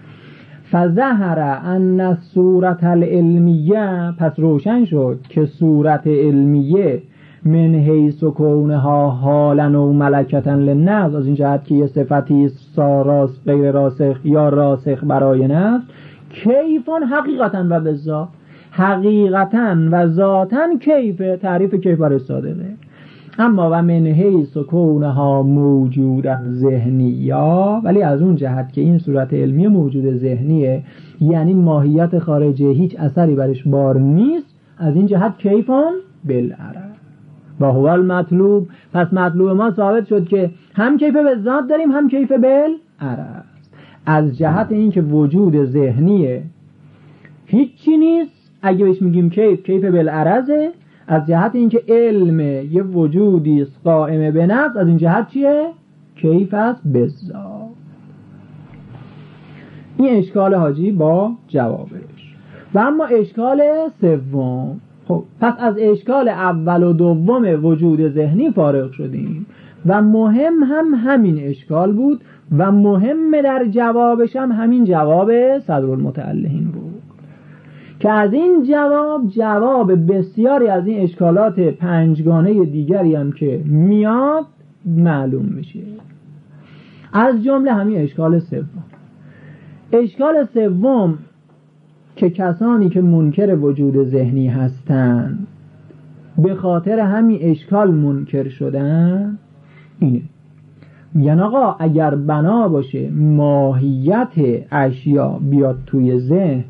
فظهر ان الصورت العلمیه، پس روشن شد که صورت علمیه من حیث کونها حالا و ملکتا للنفس، از این جهت که یه صفتی ساراس غیر راسخ یا راسخ برای نفس، کیفان حقیقتا و بذات، حقیقتا و ذاتا کیف، تعریف کیف برای صادقه. اما و من حیث کونها موجودا ذهنیا، ولی از اون جهت که این صورت علمی موجود ذهنیه، یعنی ماهیت خارجه هیچ اثری برش بار نیست، از این جهت کیفان بالعرض و هو المطلوب. پس مطلوب ما ثابت شد که هم کیف بالذات داریم هم کیف بالعرض. از جهت این که وجود ذهنیه هیچی نیست، اگه بهش میگیم کیف بالعرضه. از جهت اینکه علم یه وجودی است قائم به نفس، از این جهت چیه؟ کیف است بالذات. این اشکال حاجی با جوابش. و اما اشکال سوم، خب پس از اشکال اول و دوم وجود ذهنی فارغ شدیم و مهم هم همین اشکال بود و مهم در جوابش هم همین جواب صدرالمتعلهین بود که از این جواب بسیاری از این اشکالات پنجگانه دیگری هم که میاد معلوم میشه. از جمله همین اشکال سوم. اشکال سوم که کسانی که منکر وجود ذهنی هستند به خاطر همین اشکال منکر شدن اینه، یعنی آقا اگر بنا باشه ماهیت اشیا بیاد توی ذهن،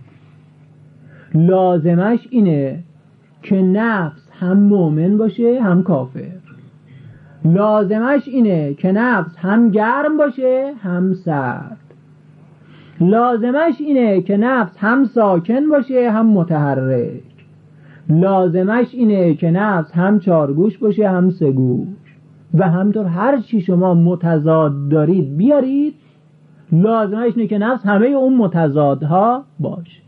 لازمش اینه که نفس هم مؤمن باشه هم کافر، لازمش اینه که نفس هم گرم باشه هم سرد، لازمش اینه که نفس هم ساکن باشه هم متحرک، لازمش اینه که نفس هم چارگوش باشه هم سگوش، و همطور هر چی شما متضاد دارید بیارید، لازمش اینه که نفس همه اون متضادها باشه.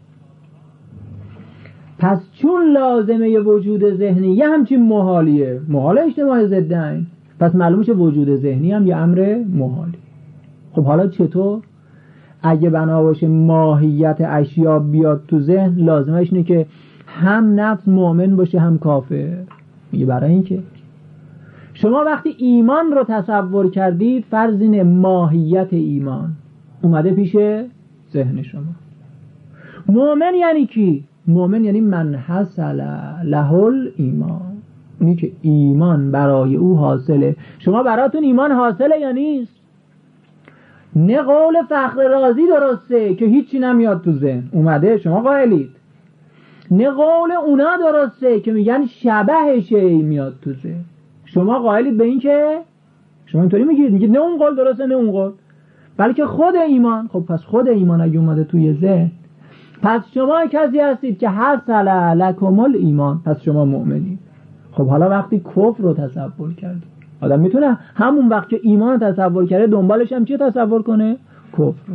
پس چون لازمه وجود ذهنی یه همچین محالیه، محال اجتماع ضدن، پس معلومه وجود ذهنی هم یه امر محالی. خب حالا چطور؟ اگه بنا باشه ماهیت اشیا بیاد تو ذهن، لازمش اینه که هم نفس مؤمن باشه هم کافر. میگه برای اینکه شما وقتی ایمان رو تصور کردید، فرض اینه ماهیت ایمان اومده پیش ذهن شما. مؤمن یعنی کی؟ مؤمن یعنی من حصل له الایمان، اونی که ایمان برای او حاصله. شما براتون ایمان حاصله یا نیست؟ نه قول فخر رازی درسته که هیچی نمیاد تو ذهن، اومده شما قائلید. نه قول اونا درسته که میگن شبه شی میاد تو ذهن، شما قائلید به این که شما اینطوری میگید نه اون قول درسته نه اون قول، بلکه خود ایمان. خب پس خود ایمان اگه اومده توی ذهن، پس شما کسی هستید که حصل لکم الایمان، پس شما مؤمنید. خب حالا وقتی کفر رو تصور کردید، آدم میتونه همون وقت که ایمان رو تصور کرده دنبالش هم چی تصور کنه؟ کفر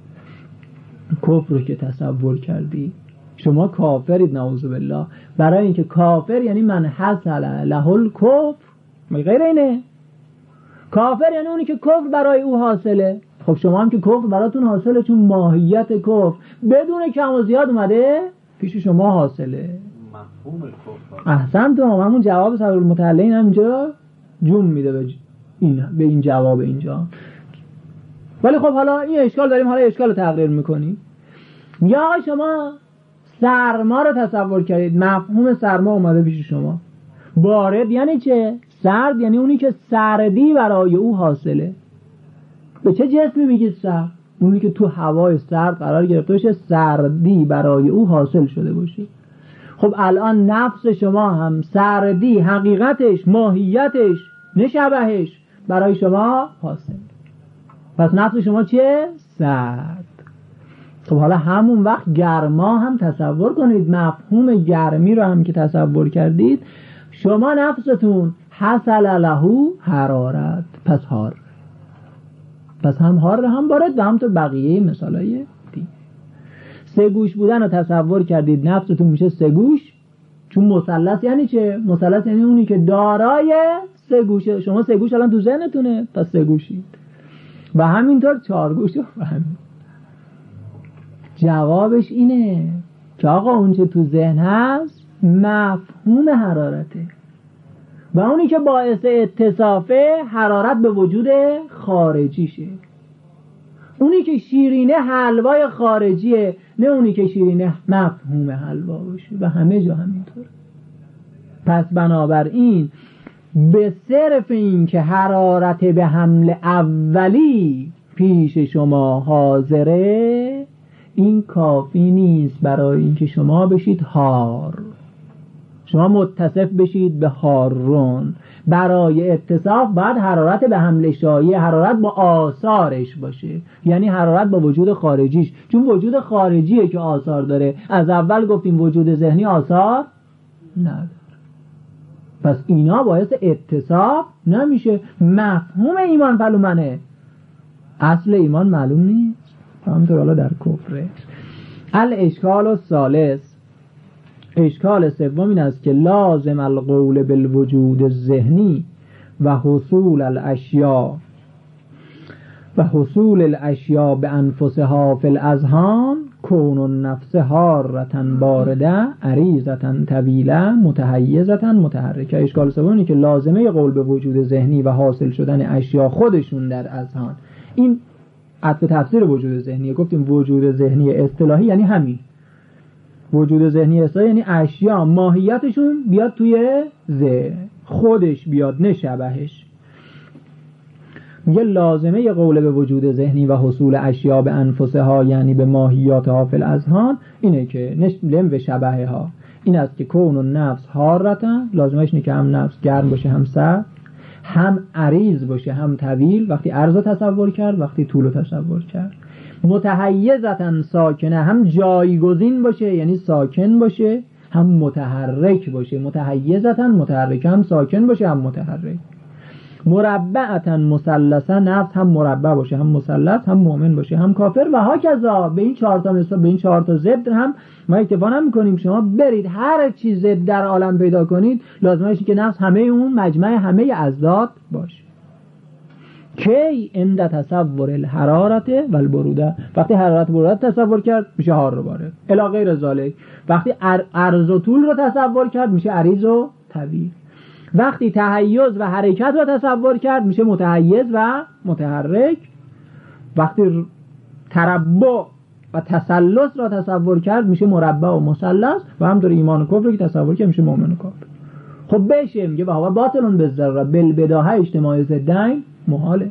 رو که تصور کردی شما کافرید، نعوذ بالله. برای اینکه کافر یعنی من حصل له الکفر، غیر اینه. کافر یعنی اونی که کفر برای او حاصله. خب شما هم که کفر براتون حاصله، چون ماهیت کفر بدون کم و زیاد اومده پیش شما حاصله. مفهوم کفر. احسن تو همون جواب سوال المتعلین هم اینجا جون میده به این جواب اینجا. ولی خب حالا این اشکال داریم، حالا اشکال رو تقریر میکنیم. میگه آقا شما سرما رو تصور کردید، مفهوم سرما اومده پیش شما. بارد یعنی چه؟ سرد یعنی اونی که سردی برای او حاصله. به چه جسمی میگید سرد؟ اونی که تو هوای سرد قرار گرفته باشه، سردی برای او حاصل شده باشه. خب الان نفس شما هم سردی حقیقتش، ماهیتش، نشبهش برای شما حاصل. پس نفس شما چیه؟ سرد. خب حالا همون وقت گرما هم تصور کنید، مفهوم گرمی رو هم که تصور کردید، شما نفستون حصل له حرارت، پس حار، پس هم حار هم بارد و هم تو بقیه مثالای دیگه. سه گوش بودن رو تصور کردید، نفستون میشه سه گوش. چون مثلث یعنی چه؟ مثلث یعنی اونی که دارای سه گوشه. شما سه گوش الان تو ذهنتونه، پس سه گوشید. و همینطور چهار گوش و همین. جوابش اینه که آقا اون چه تو ذهن هست مفهوم حرارته و اونی که باعث اتصافه حرارت به وجود خارجیشه. اونی که شیرینه حلوای خارجیه، نه اونی که شیرینه مفهوم حلوا باشه. و همه جا همینطور. پس بنابراین به صرف این که حرارت به حمل اولی پیش شما حاضره، این کافی نیست برای اینکه شما بشید حار، شما متصف بشید به حارون. برای اتصاف باید حرارت به حمل شایع، حرارت با آثارش باشه، یعنی حرارت با وجود خارجیش. چون وجود خارجیه که آثار داره. از اول گفتیم وجود ذهنی آثار نداره، پس اینا باعث اتصاف نمیشه. مفهوم ایمان پلومنه، اصل ایمان معلوم نیست. همونطور حالا در کفره. الاشکال الثالث، اشکال سوم این است که لازم القول بالوجود الذهنی و حصول الاشیاء بانفسها فی الاذهان کون النفس حارة بارده عریضة طویله متحیزة متحرکه. اشکال سوم اینه که لازمه قول به وجود ذهنی و حاصل شدن اشیاء خودشون در اذهان. این عطف تفسیر وجود ذهنی. گفتیم وجود ذهنی اصطلاحی یعنی همین. وجود ذهنی اصطلاحی یعنی اشیاء ماهیتشون بیاد توی ذهن، خودش بیاد نه شبهش. میگه لازمه قول به وجود ذهنی و حصول اشیاء به انفسها، یعنی به ماهیاتها فی الاذهان، اینه که نشلم به شبهها، این است که کون النفس حارتن، لازمش اینه که هم نفس گرم باشه، هم سرد، هم عریض باشه، هم طویل. وقتی عرض تصور کرد، وقتی طول تصور کرد. متحیزتن ساکنه، هم جایگزین باشه یعنی ساکن باشه، هم متحرک باشه. متحیزتن متحرک، هم ساکن باشه هم متحرک. مربعتن مثلثه، نفس هم مربع باشه هم مثلث، هم مؤمن باشه هم کافر و هاکذا. به این چهار تا مثال، به این چهار تا ضد هم ما اکتفا نمی‌کنیم. شما برید هر چیز ضد در عالم پیدا کنید، لازمه اینه که نفس همه اون مجمع همه اضداد باشه. کی عند تصور الحرارت و البروده، وقتی حرارت و برودت تصور کرد میشه حار و بارد. الی غیر ذالک، وقتی عرض و طول رو تصور کرد میشه عریض و طویل. وقتی تحیز و حرکت رو تصور کرد میشه متحیز و متحرک. وقتی تربع و تسلس را تصور کرد میشه مربع و مثلث. و همطور ایمان و کفر رو که تصور کرد میشه مؤمن و کافر. خب بشه میگه و هو باطل بالضروره بالبداهه اجتماع ضدین محاله.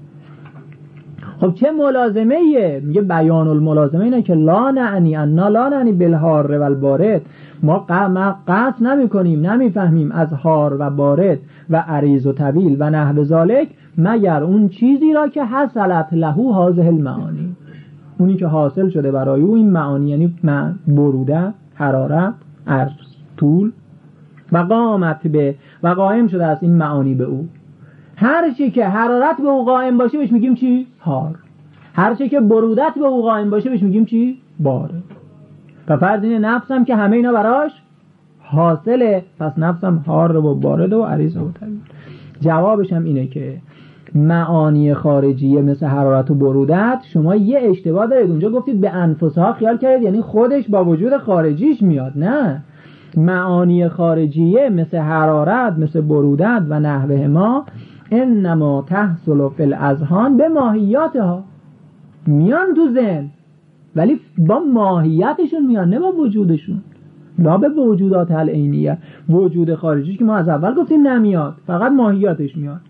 خب چه ملازمه ایه؟ میگه بیان الملازمه اینه که لا نعنی انا لا نعنی بالحار و البارد، ما قصد نمی کنیم نمیفهمیم از حار و بارد و عریض و طویل و نحو ذالک مگر اون چیزی را که حصلت له هذه المعانی، اونی که حاصل شده برای او این معانی، یعنی بروده، حرارت، عرض، طول و قامت به و قائم شده است این معانی به او. هر چی که حرارت به او قائم باشه بهش میگیم چی؟ حار. هر چی که برودت به او قائم باشه بهش میگیم چی؟ بارد. و فرض اینه نفس هم که همه اینا براش حاصله، پس نفس هم حار و بارد و عریض و طویل. جوابش هم اینه که معانی خارجیه مثل حرارت و برودت شما یه اشتباه دارید. اونجا گفتید به انفسها خیال کردید یعنی خودش با وجود خارجیش میاد. نه، معانی خارجیه مثل حرارت، مثل برودت و نحوه ما انما تحصل فی الاذهان به ماهیاتها، میان تو ذهن ولی با ماهیتشون میان، نه با وجودشون، لا به وجودات العینیه. وجود خارجیش که ما از اول گفتیم نمیاد، فقط ماهیاتش میاد.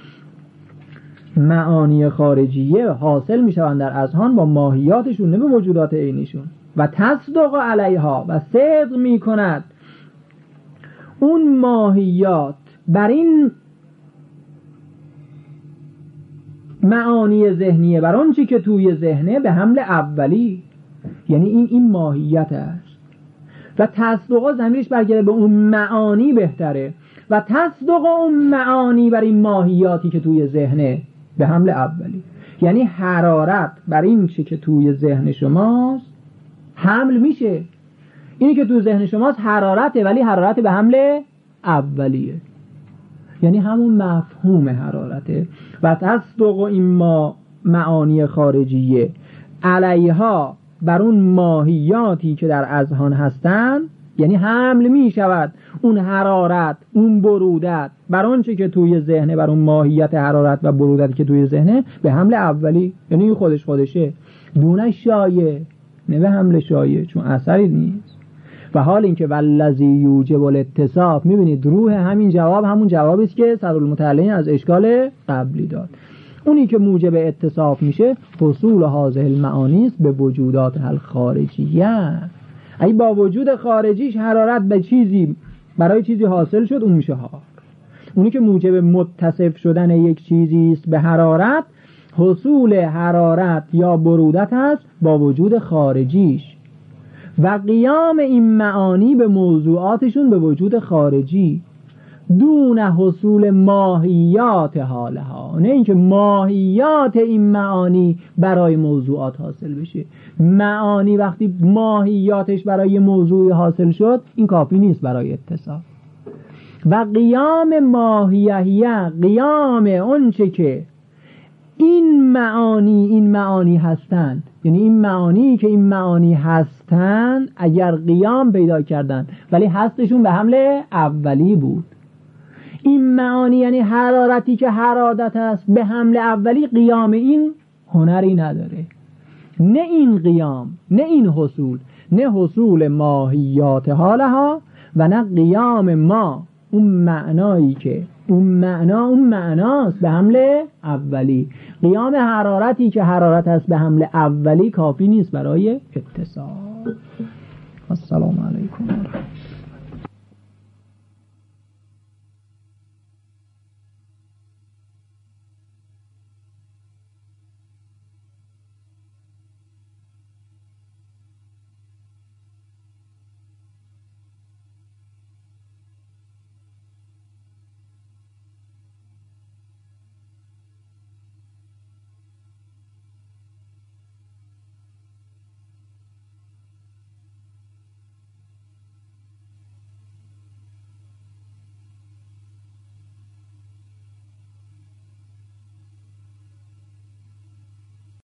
معانی خارجیه حاصل میشوند در اذهان با ماهیاتشون، نه به وجودات عینیشون. و تصدق علیها و صدق میکند اون ماهیات بر این معانی ذهنیه، بر اون چی که توی ذهنه به حمل اولی، یعنی این ماهیت است. و تصدق ضمیرش برگرده به اون معانی بهتره، و تصدق اون معانی بر این ماهیاتی که توی ذهنه به حمل اولی، یعنی حرارت بر این چی که توی ذهن شماست حمل میشه. اینی که توی ذهن شماست حرارته، ولی حرارت به حمل اولیه، یعنی همون مفهوم حرارته. و تصدق این معانی خارجیه علیها بر اون ماهیاتی که در اذهان هستن، یعنی حمل می شود اون حرارت، اون برودت بر اون چی که توی ذهنه، بر اون ماهیت حرارت و برودت که توی ذهنه به حمل اولی، یعنی این خودشه دونه شایع، نه به حمل شایع، چون اثری نیست. و حال این که والذی یوجب الاتصاف، میبینید روح همین جواب همون جوابی است که صدرالمتعلین از اشکال قبلی داد. اونی که موجب اتصاف میشه حصول هذه المعانی است به وجودات الخارجیه. اگه با وجود خارجیش حرارت به چیزی برای چیزی حاصل شد اون میشه حار. اونی که موجب متصف شدن یک چیزی است به حرارت، حصول حرارت یا برودت است با وجود خارجیش و قیام این معانی به موضوعاتشون به وجود خارجی دون حصول ماهیات حالها، نه اینکه ماهیات این معانی برای موضوعات حاصل بشه. معانی وقتی ماهیاتش برای موضوع حاصل شد این کافی نیست برای اتصال. و قیام ماهیه، قیام اون چه که این معانی هستند، یعنی این معانی که این معانی هستند اگر قیام پیدا کردن ولی هستشون به حمل اولی بود، این معانی یعنی حرارتی که حرارت است به حمل اولی، قیام این هنری نداره. نه این قیام، نه این حصول، نه حصول ماهیات حالها و نه قیام ما اون معنایی که اون معناست به حمل اولی. قیام حرارتی که حرارت است به حمل اولی کافی نیست برای اتصال. السلام علیکم.